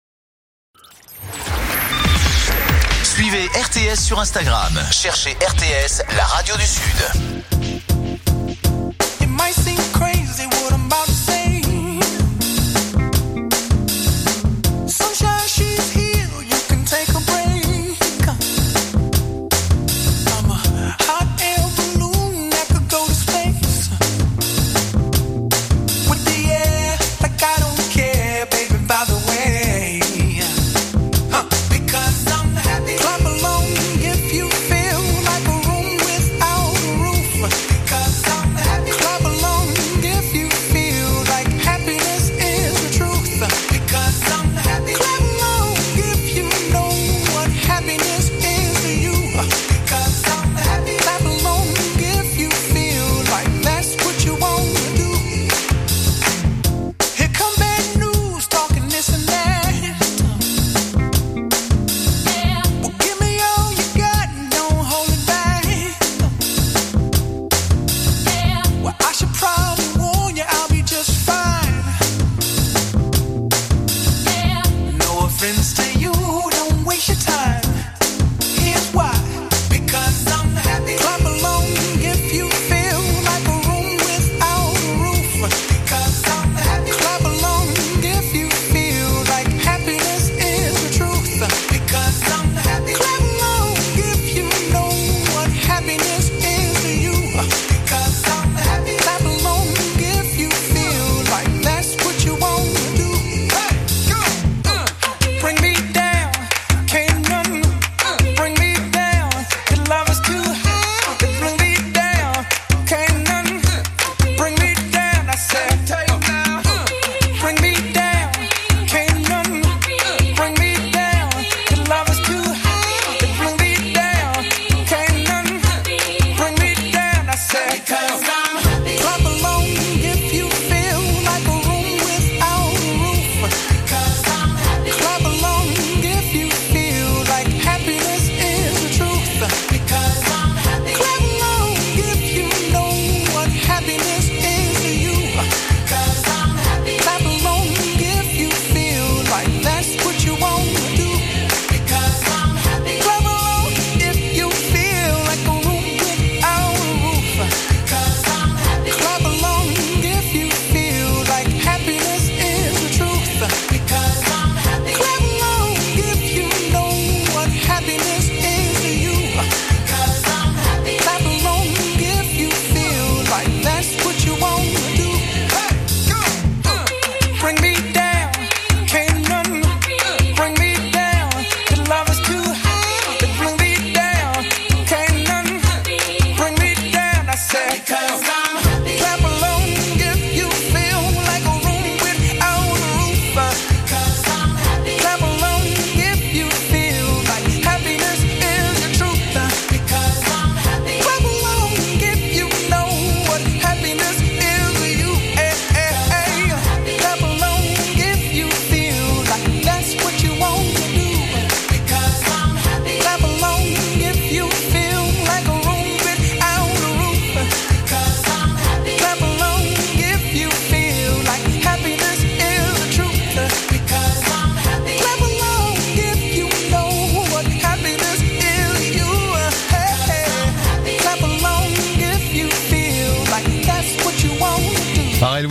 Suivez RTS sur Instagram. Cherchez RTS, la radio du Sud. It might seem crazy what I'm about to say. Sunshine, she's here, you can take a break. I'm a hot air balloon that could go to space. With the air, like I don't care, baby, by the way. Because I'm happy. Clap along if you feel like a room without a roof.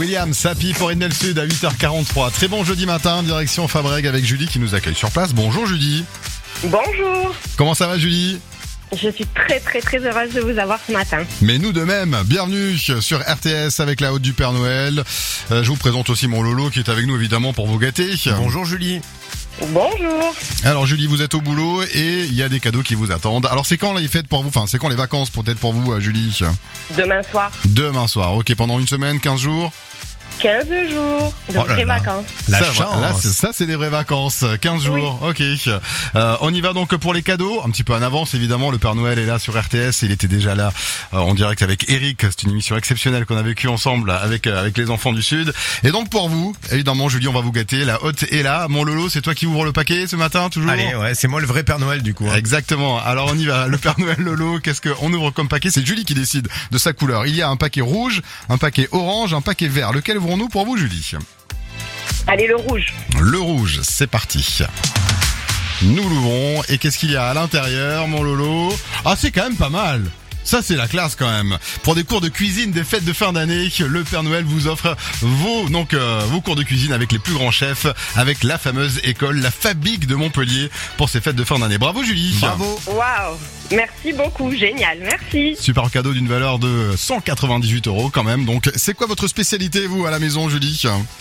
Williams, Happy pour Idnel Sud à 8h43. Très bon jeudi matin, direction Fabrègues avec Julie qui nous accueille sur place. Bonjour Julie. Bonjour. Comment ça va Julie ? Je suis très heureuse de vous avoir ce matin. Mais nous de même, bienvenue sur RTS avec la Haute du Père Noël. Je vous présente aussi mon Lolo qui est avec nous évidemment pour vous gâter. Bonjour Julie. Bonjour. Alors Julie, vous êtes au boulot et il y a des cadeaux qui vous attendent. Alors c'est quand les fêtes pour vous ? Enfin, c'est quand les vacances peut-être pour vous Julie ? Demain soir. Demain soir, ok, pendant une semaine, 15 jours ? 15 jours de vraies vacances. La chance. Ça c'est des vraies vacances. 15 jours. Oui. Ok. On y va donc pour les cadeaux. Un petit peu en avance évidemment. Le Père Noël est là sur RTS. Il était déjà là en direct avec Eric. C'est une émission exceptionnelle qu'on a vécue ensemble avec les enfants du Sud. Et donc pour vous, évidemment Julie, on va vous gâter. La Haute est là. Mon Lolo, c'est toi qui ouvre le paquet ce matin toujours. Allez, ouais, c'est moi le vrai Père Noël du coup. Hein. Exactement. Alors on y va. Le Père Noël Lolo, qu'est-ce qu'on ouvre comme paquet ? C'est Julie qui décide de sa couleur. Il y a un paquet rouge, un paquet orange, un paquet vert. Lequel ouvrons-nous pour vous Julie ? Allez, le rouge. Le rouge, c'est parti. Nous l'ouvrons. Et qu'est-ce qu'il y a à l'intérieur, mon Lolo ? Ah, c'est quand même pas mal. Ça, c'est la classe quand même. Pour des cours de cuisine, des fêtes de fin d'année, le Père Noël vous offre vos cours de cuisine avec les plus grands chefs, avec la fameuse école, la Fabic de Montpellier, pour ces fêtes de fin d'année. Bravo Julie. Bravo. Waouh. Merci beaucoup. Génial. Merci. Super cadeau d'une valeur de 198 € quand même. Donc, c'est quoi votre spécialité, vous, à la maison, Julie ?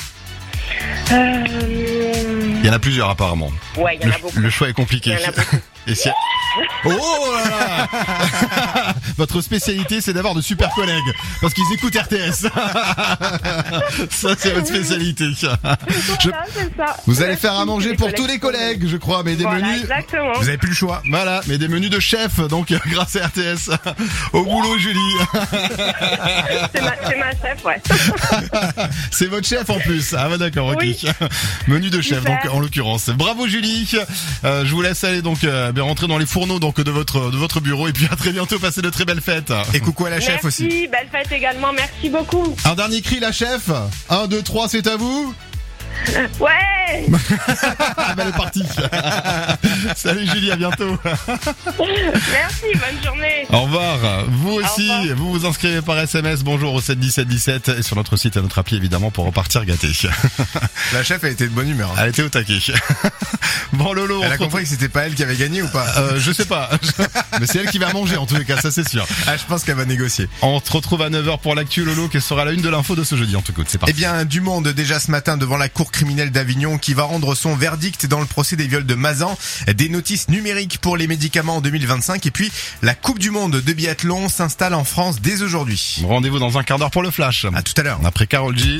Il y en a plusieurs apparemment. Ouais, il y en a beaucoup. Le choix est compliqué. Il y en a beaucoup. Et si... Oh là là. Votre spécialité, c'est d'avoir de super collègues parce qu'ils écoutent RTS. Ça, c'est votre spécialité. Voilà, c'est ça. Vous allez faire à manger pour tous les collègues, je crois, mais des menus. Exactement. Vous avez plus le choix. Voilà, mais des menus de chef, donc grâce à RTS. Au boulot, Julie. C'est ma chef, ouais. C'est votre chef en plus. Ah bah d'accord, ok. Oui. Menu de chef, Super. donc en l'occurrence. Bravo Julie. Je vous laisse aller donc rentrer dans les fourneaux donc de votre bureau et puis à très bientôt. Passez de très belles fêtes. Et coucou à la chef aussi. Merci, belle fête également. Merci beaucoup. Un dernier cri la chef. 1, 2, 3, c'est à vous. Ouais. Ah bah elle est partie. Salut Julie, à bientôt. Merci, bonne journée. Au revoir. Vous aussi, revoir. vous vous inscrivez par SMS. Bonjour au 7 17 17 et sur notre site et notre appli évidemment pour repartir gâté. La chef, elle était de bonne humeur. Hein. Elle était au taquet. Bon Lolo, Elle a compris que c'était pas elle qui avait gagné ou pas je sais pas. Mais c'est elle qui va manger en tous les cas, ça c'est sûr. Ah, je pense qu'elle va négocier. On se retrouve à 9h pour l'actu Lolo qui sera la une de l'info de ce jeudi en tout cas. C'est parti. Eh bien, du monde déjà ce matin devant la cour criminelle d'Avignon qui va rendre son verdict dans le procès des viols de Mazan, des notices numériques pour les médicaments en 2025 et puis la Coupe du monde de biathlon s'installe en France dès aujourd'hui. Rendez-vous dans un quart d'heure pour le flash. À tout à l'heure. Après Karol G.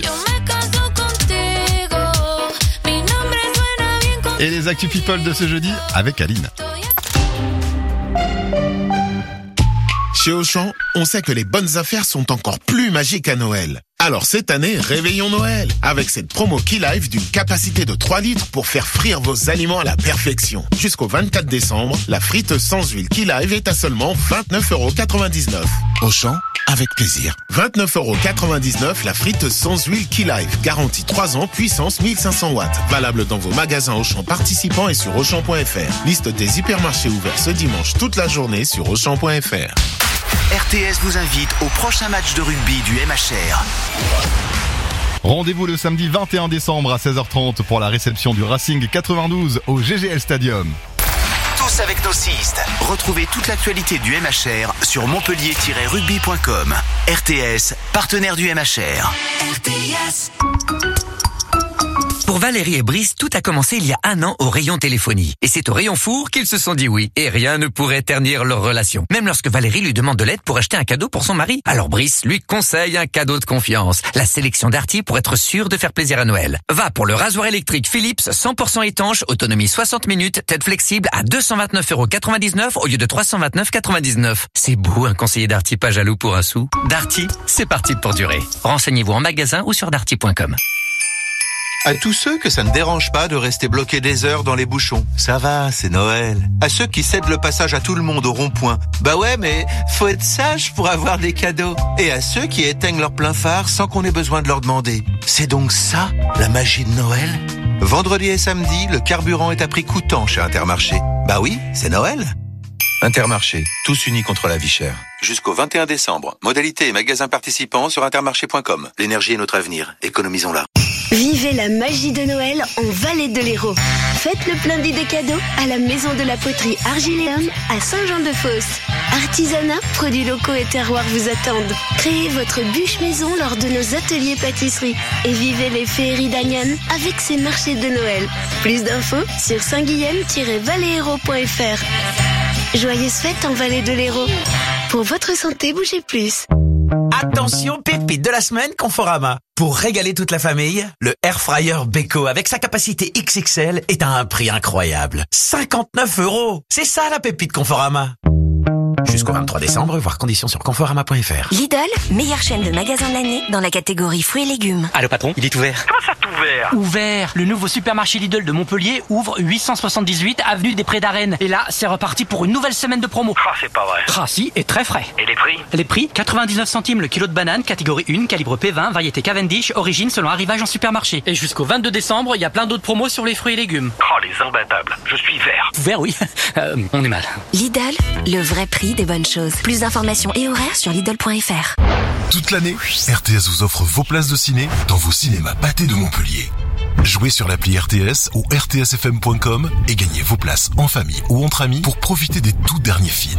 Et les actus people de ce jeudi avec Aline. Chez Auchan, on sait que les bonnes affaires sont encore plus magiques à Noël. Alors cette année, réveillons Noël avec cette promo Key Life d'une capacité de 3 litres pour faire frire vos aliments à la perfection. Jusqu'au 24 décembre, la frite sans huile Key Life est à seulement 29,99 €. Auchan, avec plaisir. 29,99 € la frite sans huile Key Life. Garantie 3 ans, puissance 1500 watts. Valable dans vos magasins Auchan participants et sur Auchan.fr. Liste des hypermarchés ouverts ce dimanche toute la journée sur Auchan.fr. RTS vous invite au prochain match de rugby du MHR. Rendez-vous le samedi 21 décembre à 16h30 pour la réception du Racing 92 au GGL Stadium. Tous avec nos cistes. Retrouvez toute l'actualité du MHR sur montpellier-rugby.com. RTS, partenaire du MHR. RTS. Pour Valérie et Brice, tout a commencé il y a 1 an au rayon téléphonie. Et c'est au rayon four qu'ils se sont dit oui. Et rien ne pourrait ternir leur relation. Même lorsque Valérie lui demande de l'aide pour acheter un cadeau pour son mari. Alors Brice lui conseille un cadeau de confiance. La sélection Darty pour être sûr de faire plaisir à Noël. Va pour le rasoir électrique Philips 100% étanche, autonomie 60 minutes, tête flexible à 229,99 € au lieu de 329,99 €. C'est beau un conseiller Darty pas jaloux pour un sou. Darty, c'est parti pour durer. Renseignez-vous en magasin ou sur darty.com. À tous ceux que ça ne dérange pas de rester bloqués des heures dans les bouchons. Ça va, c'est Noël. À ceux qui cèdent le passage à tout le monde au rond-point. Bah ouais, mais faut être sage pour avoir des cadeaux. Et à ceux qui éteignent leur plein phare sans qu'on ait besoin de leur demander. C'est donc ça, la magie de Noël? Vendredi et samedi, le carburant est à prix coûtant chez Intermarché. Bah oui, c'est Noël. Intermarché, tous unis contre la vie chère. Jusqu'au 21 décembre. Modalité et magasins participants sur intermarché.com. L'énergie est notre avenir. Économisons-la. Vivez la magie de Noël en Vallée de l'Hérault. Faites le plein d'idées cadeaux à la maison de la poterie Argiléum à Saint-Jean-de-Fosse. Artisanat, produits locaux et terroirs vous attendent. Créez votre bûche maison lors de nos ateliers pâtisserie et vivez les féeries d'Agnan avec ses marchés de Noël. Plus d'infos sur saint-guilhem-valléhérault.fr. Joyeuses fêtes en Vallée de l'Hérault. Pour votre santé, bougez plus. Attention, pépite de la semaine Conforama. Pour régaler toute la famille, le Air Fryer Beko avec sa capacité XXL est à un prix incroyable. 59 €. C'est ça la pépite Conforama. Jusqu'au 23 décembre, voir conditions sur conforama.fr. Lidl, meilleure chaîne de magasins de l'année dans la catégorie fruits et légumes. Allô patron, il est ouvert. Comment ça t'ouvert ? Ouvert. Le nouveau supermarché Lidl de Montpellier ouvre 878 avenue des Prés d'Arène. Et là, c'est reparti pour une nouvelle semaine de promo. Ah, c'est pas vrai. Ah si, et très frais. Et les prix ? Les prix, 99 centimes le kilo de banane, catégorie 1, calibre P20, variété Cavendish, origine selon arrivage en supermarché. Et jusqu'au 22 décembre, il y a plein d'autres promos sur les fruits et légumes. Oh, les imbattables. Je suis vert. Vert, oui. On est mal. Lidl, le vrai prix des bonnes choses. Plus d'informations et horaires sur Lidl.fr. Toute l'année, RTS vous offre vos places de ciné dans vos cinémas pâtés de Montpellier. Jouez sur l'appli RTS ou rtsfm.com et gagnez vos places en famille ou entre amis pour profiter des tout derniers films.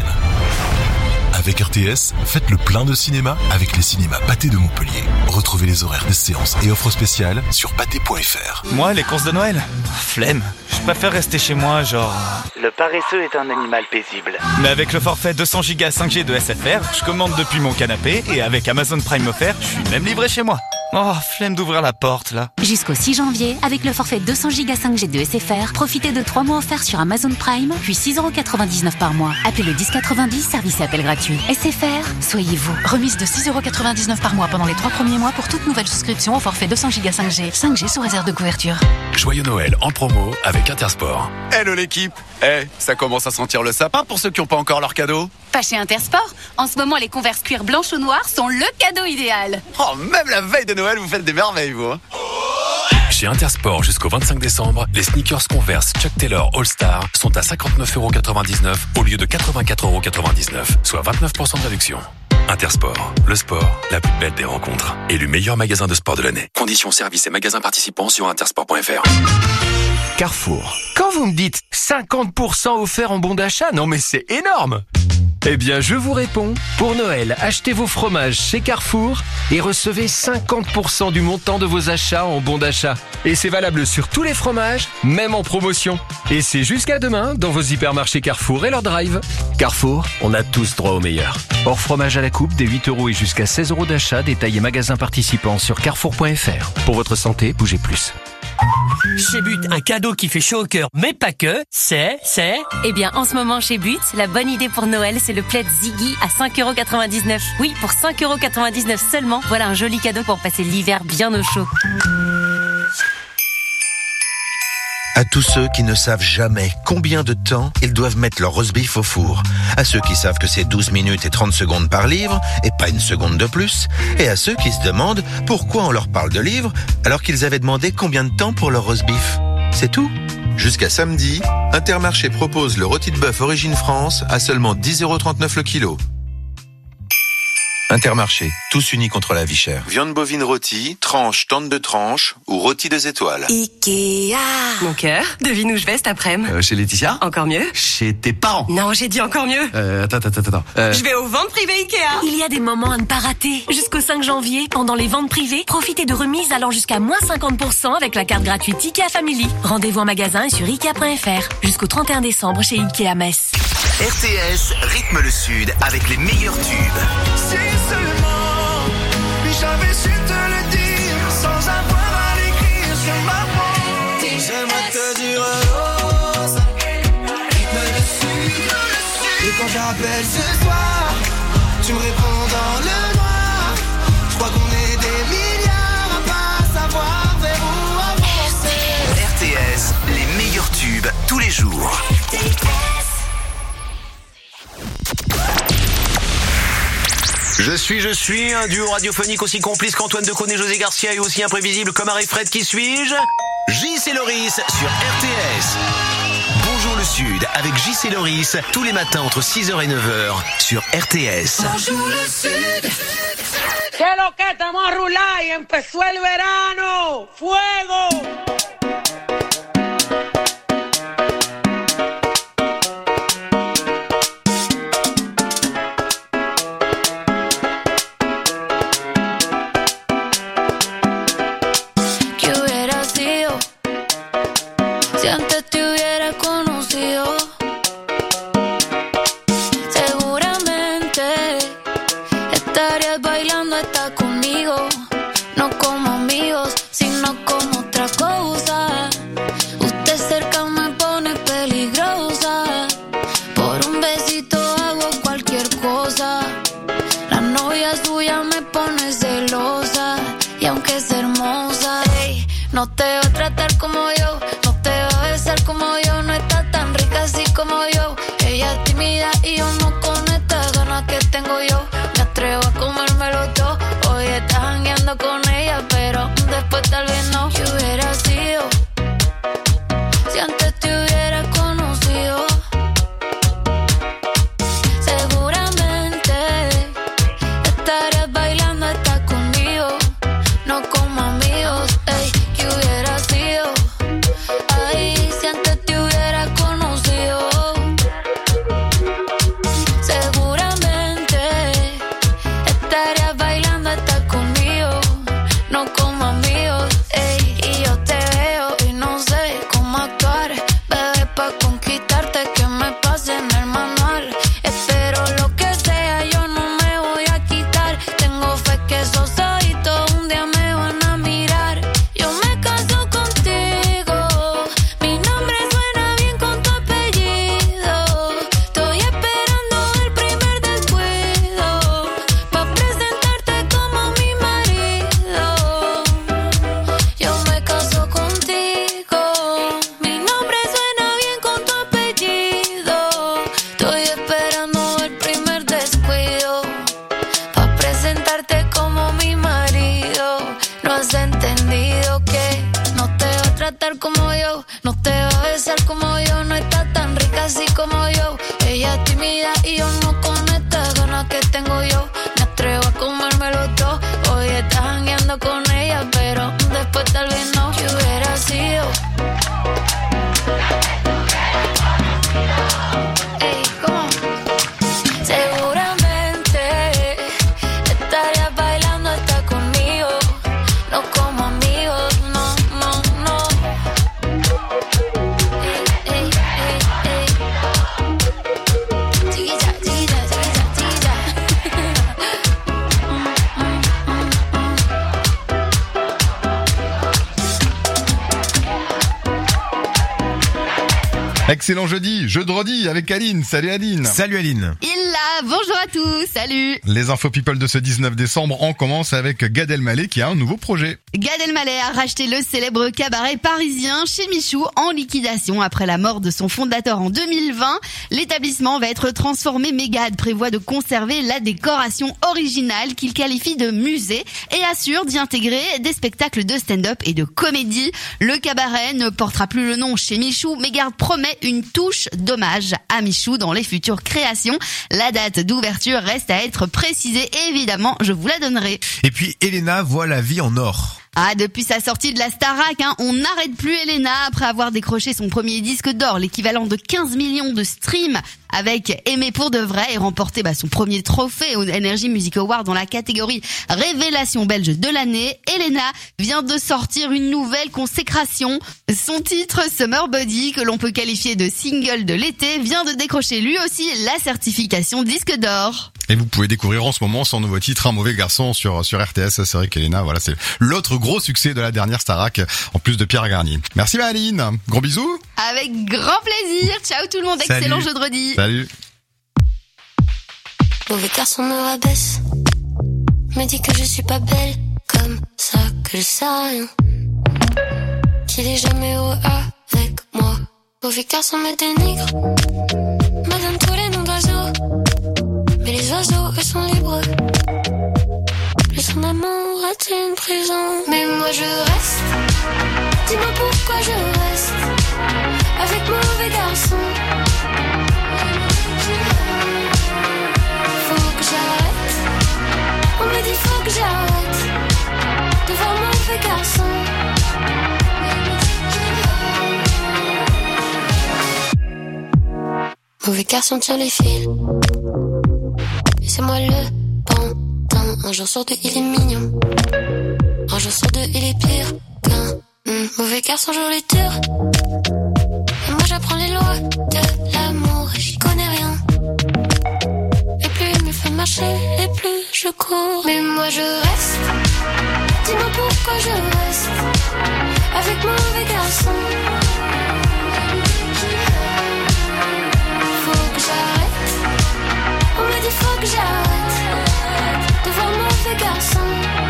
Avec RTS, faites le plein de cinéma avec les cinémas pâtés de Montpellier. Retrouvez les horaires des séances et offres spéciales sur pâté.fr. Moi, les courses de Noël, flemme. Je préfère rester chez moi, genre... Le paresseux est un animal paisible. Mais avec le forfait 200 Go 5G de SFR, je commande depuis mon canapé et avec Amazon Prime offert, je suis même livré chez moi. Oh, flemme d'ouvrir la porte, là. Jusqu'au 6 janvier, avec le forfait 200 Go 5G de SFR, profitez de 3 mois offerts sur Amazon Prime, puis 6,99 € par mois. Appelez le 1090, service et appel gratuit. SFR, soyez vous. Remise de 6,99 € par mois pendant les 3 premiers mois pour toute nouvelle souscription au forfait 200 Go 5G. 5G sous réserve de couverture. Joyeux Noël en promo avec Intersport. Hello l'équipe. Ça commence à sentir le sapin pour ceux qui n'ont pas encore leur cadeau. Pas chez Intersport. En ce moment, les Converse cuir blanches ou noires sont le cadeau idéal. Oh, même la veille de Noël, vous faites des merveilles, vous. Hein. Chez Intersport jusqu'au 25 décembre, les sneakers Converse Chuck Taylor All-Star sont à 59,99 € au lieu de 84,99 €, soit 29% de réduction. Intersport, le sport, la plus belle des rencontres. Élu meilleur magasin de sport de l'année. Conditions, services et magasins participants sur intersport.fr. Carrefour. Quand vous me dites 50% offert en bon d'achat, non mais c'est énorme! Eh bien, je vous réponds. Pour Noël, achetez vos fromages chez Carrefour et recevez 50% du montant de vos achats en bon d'achat. Et c'est valable sur tous les fromages, même en promotion. Et c'est jusqu'à demain dans vos hypermarchés Carrefour et leur drive. Carrefour, on a tous droit au meilleur. Hors fromage à la coupe, des 8 € et jusqu'à 16 € d'achat, détail et magasins participants sur carrefour.fr. Pour votre santé, bougez plus. Chez But, un cadeau qui fait chaud au cœur, mais pas que, c'est... Eh bien, en ce moment, chez But, la bonne idée pour Noël, c'est le plaid Ziggy à 5,99 €. Oui, pour 5,99 € seulement, voilà un joli cadeau pour passer l'hiver bien au chaud. À tous ceux qui ne savent jamais combien de temps ils doivent mettre leur roast-beef au four. À ceux qui savent que c'est 12 minutes et 30 secondes par livre, et pas une seconde de plus. Et à ceux qui se demandent pourquoi on leur parle de livres, alors qu'ils avaient demandé combien de temps pour leur roast-beef. C'est tout. Jusqu'à samedi, Intermarché propose le rôti de bœuf Origine France à seulement 10,39 € le kilo. Intermarché, tous unis contre la vie chère. Viande bovine rôtie, tranche, tente de tranche ou rôti des étoiles. Ikea. Mon cœur, devine où je vais cet après-midi. Chez Laetitia. Encore mieux. Chez tes parents. Non, j'ai dit encore mieux. Attends. Je vais aux ventes privées Ikea. Il y a des moments à ne pas rater. Jusqu'au 5 janvier, pendant les ventes privées, profitez de remises allant jusqu'à moins 50% avec la carte gratuite Ikea Family. Rendez-vous en magasin et sur Ikea.fr. Jusqu'au 31 décembre chez Ikea Metz. RTS rythme le Sud avec les meilleurs tubes. Si seulement j'avais su te le dire sans avoir à l'écrire sur ma peau. J'aimerais te dire rose, rythme le Sud. Et quand j'appelle ce soir, tu me réponds dans le noir. Je crois qu'on est des milliards à pas savoir vers où avancer. RTS, les meilleurs tubes tous les jours. Je suis un duo radiophonique aussi complice qu'Antoine Decaune et José Garcia et aussi imprévisible comme Harry Fred. Qui suis-je? J. c'est Loris sur RTS. Bonjour le Sud avec JC Loris tous les matins entre 6h et 9h sur RTS. Bonjour le Sud. ¿Qué lo que estamos a rular y empezó el verano? ¡Fuego! ¿Qué hubiera sido si antes te hubiera conocido? Seguramente estarías bailando hasta conmigo, no como amigos, sino como otra cosa. Usted cerca me pone peligrosa, por un besito hago cualquier cosa. La novia suya me pone celosa, y aunque es hermosa, ey, no te va a tratar como yo, no te va a besar como yo, no está tan rica así como yo. Ella es tímida y yo no con estas ganas que tengo yo. Me atrevo a comérmelo todo. Hoy estás jangueando con ella, pero después tal vez no. ¿Qué hubiera sido si antes te hubiera conocido? Seguramente estarías bailando hasta conmigo, no como amigos. Ey, ¿qué hubiera sido? Ay, si antes te hubiera conocido. Seguramente estarías bailando hasta conmigo, no como amigos. Ey, y yo te veo y no sé cómo actuar, bebé, pa' conquistarte que me pase en el manual. Espero lo que sea, yo no me voy a quitar. Tengo fe que esos ojitos un día me van a mirar. Yo me caso contigo, mi nombre suena bien con tu apellido. Estoy esperando el primer descuido, pa' presentarte como mi marido. Yo me caso contigo, mi nombre suena bien con tu apellido. Estoy esperando el primer descuido, pa' presentarte como mi marido. No has entendido que no te va a tratar como yo, no te va a besar como yo, no está tan rica así como yo. Ella es tímida y yo no con estas ganas que tengo yo. Me atrevo a comérmelo todo. Hoy estás jangueando con ella, pero después tal vez no. ¿Qué hubiera sido? Ey, ¿cómo? Seguramente estarías bailando hasta conmigo, no como amigos, no, no, no. Ey, ey, ey, ey. Chiquilla, chiquilla, chiquilla, chiquilla. Excellent jeudi avec Aline. Salut Aline. Salut Aline. Il là, bonjour à tous, salut. Les infos people de ce 19 décembre, on commence avec Gad Elmaleh qui a un nouveau projet. Gad Elmaleh a racheté le célèbre cabaret parisien Chez Michou en liquidation après la mort de son fondateur en 2020. L'établissement va être transformé, mais Gad prévoit de conserver la décoration originale qu'il qualifie de musée et assure d'y intégrer des spectacles de stand-up et de comédie. Le cabaret ne portera plus le nom Chez Michou, mais Gad promet une touche d'hommage à Michou dans les futures créations. La date d'ouverture reste à être précisée et évidemment, je vous la donnerai. Et puis Elena voit la vie en or. Ah, depuis sa sortie de la Starac, on n'arrête plus Elena après avoir décroché son premier disque d'or, l'équivalent de 15 millions de streams avec Aimer pour de vrai et remporté son premier trophée au Energy Music Award dans la catégorie Révélation belge de l'année. Elena vient de sortir une nouvelle consécration. Son titre Summer Body, que l'on peut qualifier de single de l'été, vient de décrocher lui aussi la certification disque d'or. Et vous pouvez découvrir en ce moment son nouveau titre, Un mauvais garçon, sur RTS. C'est vrai qu'Elena, voilà, c'est l'autre gros succès de la dernière Starac, en plus de Pierre Garnier. Merci Aline. Gros bisous. Avec grand plaisir. Ciao tout le monde. Salut. Excellent jeudi. Salut. Mauvais garçon me rabaisse, me dit que je suis pas belle, comme ça que je sais rien, qu'il est jamais heureux avec moi. Mauvais garçon me dénigre, me donne tous les noms d'oiseaux, mais les oiseaux eux sont libres. Plus son amour est une prison, mais moi je reste. Dis-moi pourquoi je reste. avec mauvais garçon. Faut que j'arrête. On me dit faut que j'arrête de voir mauvais garçon. Mauvais garçon tient les fils. Et c'est moi le pantin. Un jour sur deux il est mignon. Un jour sur deux il est pire qu'un mauvais garçon joue les durs. Et moi j'apprends les lois de l'amour et j'y connais rien. Et plus il me fait marcher et plus je cours. Mais moi je reste. Dis-moi pourquoi je reste avec mauvais garçon. Faut que j'arrête. On me dit faut que j'arrête de voir mauvais garçon.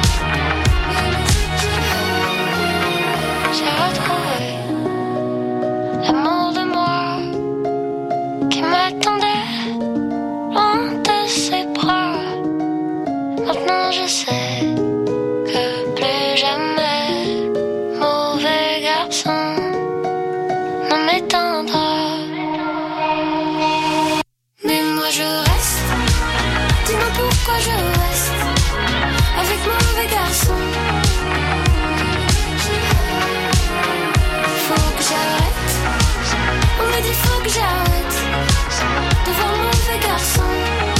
J'ai retrouvé l'amour de moi qui m'attendait loin de ses bras. Maintenant je sais que plus jamais mauvais garçon ne m'éteindra. Mais moi je reste. Dis-moi pourquoi je reste avec mauvais garçon. Faut que j'arrête. On me dit faut que j'arrête de voir mauvais garçon.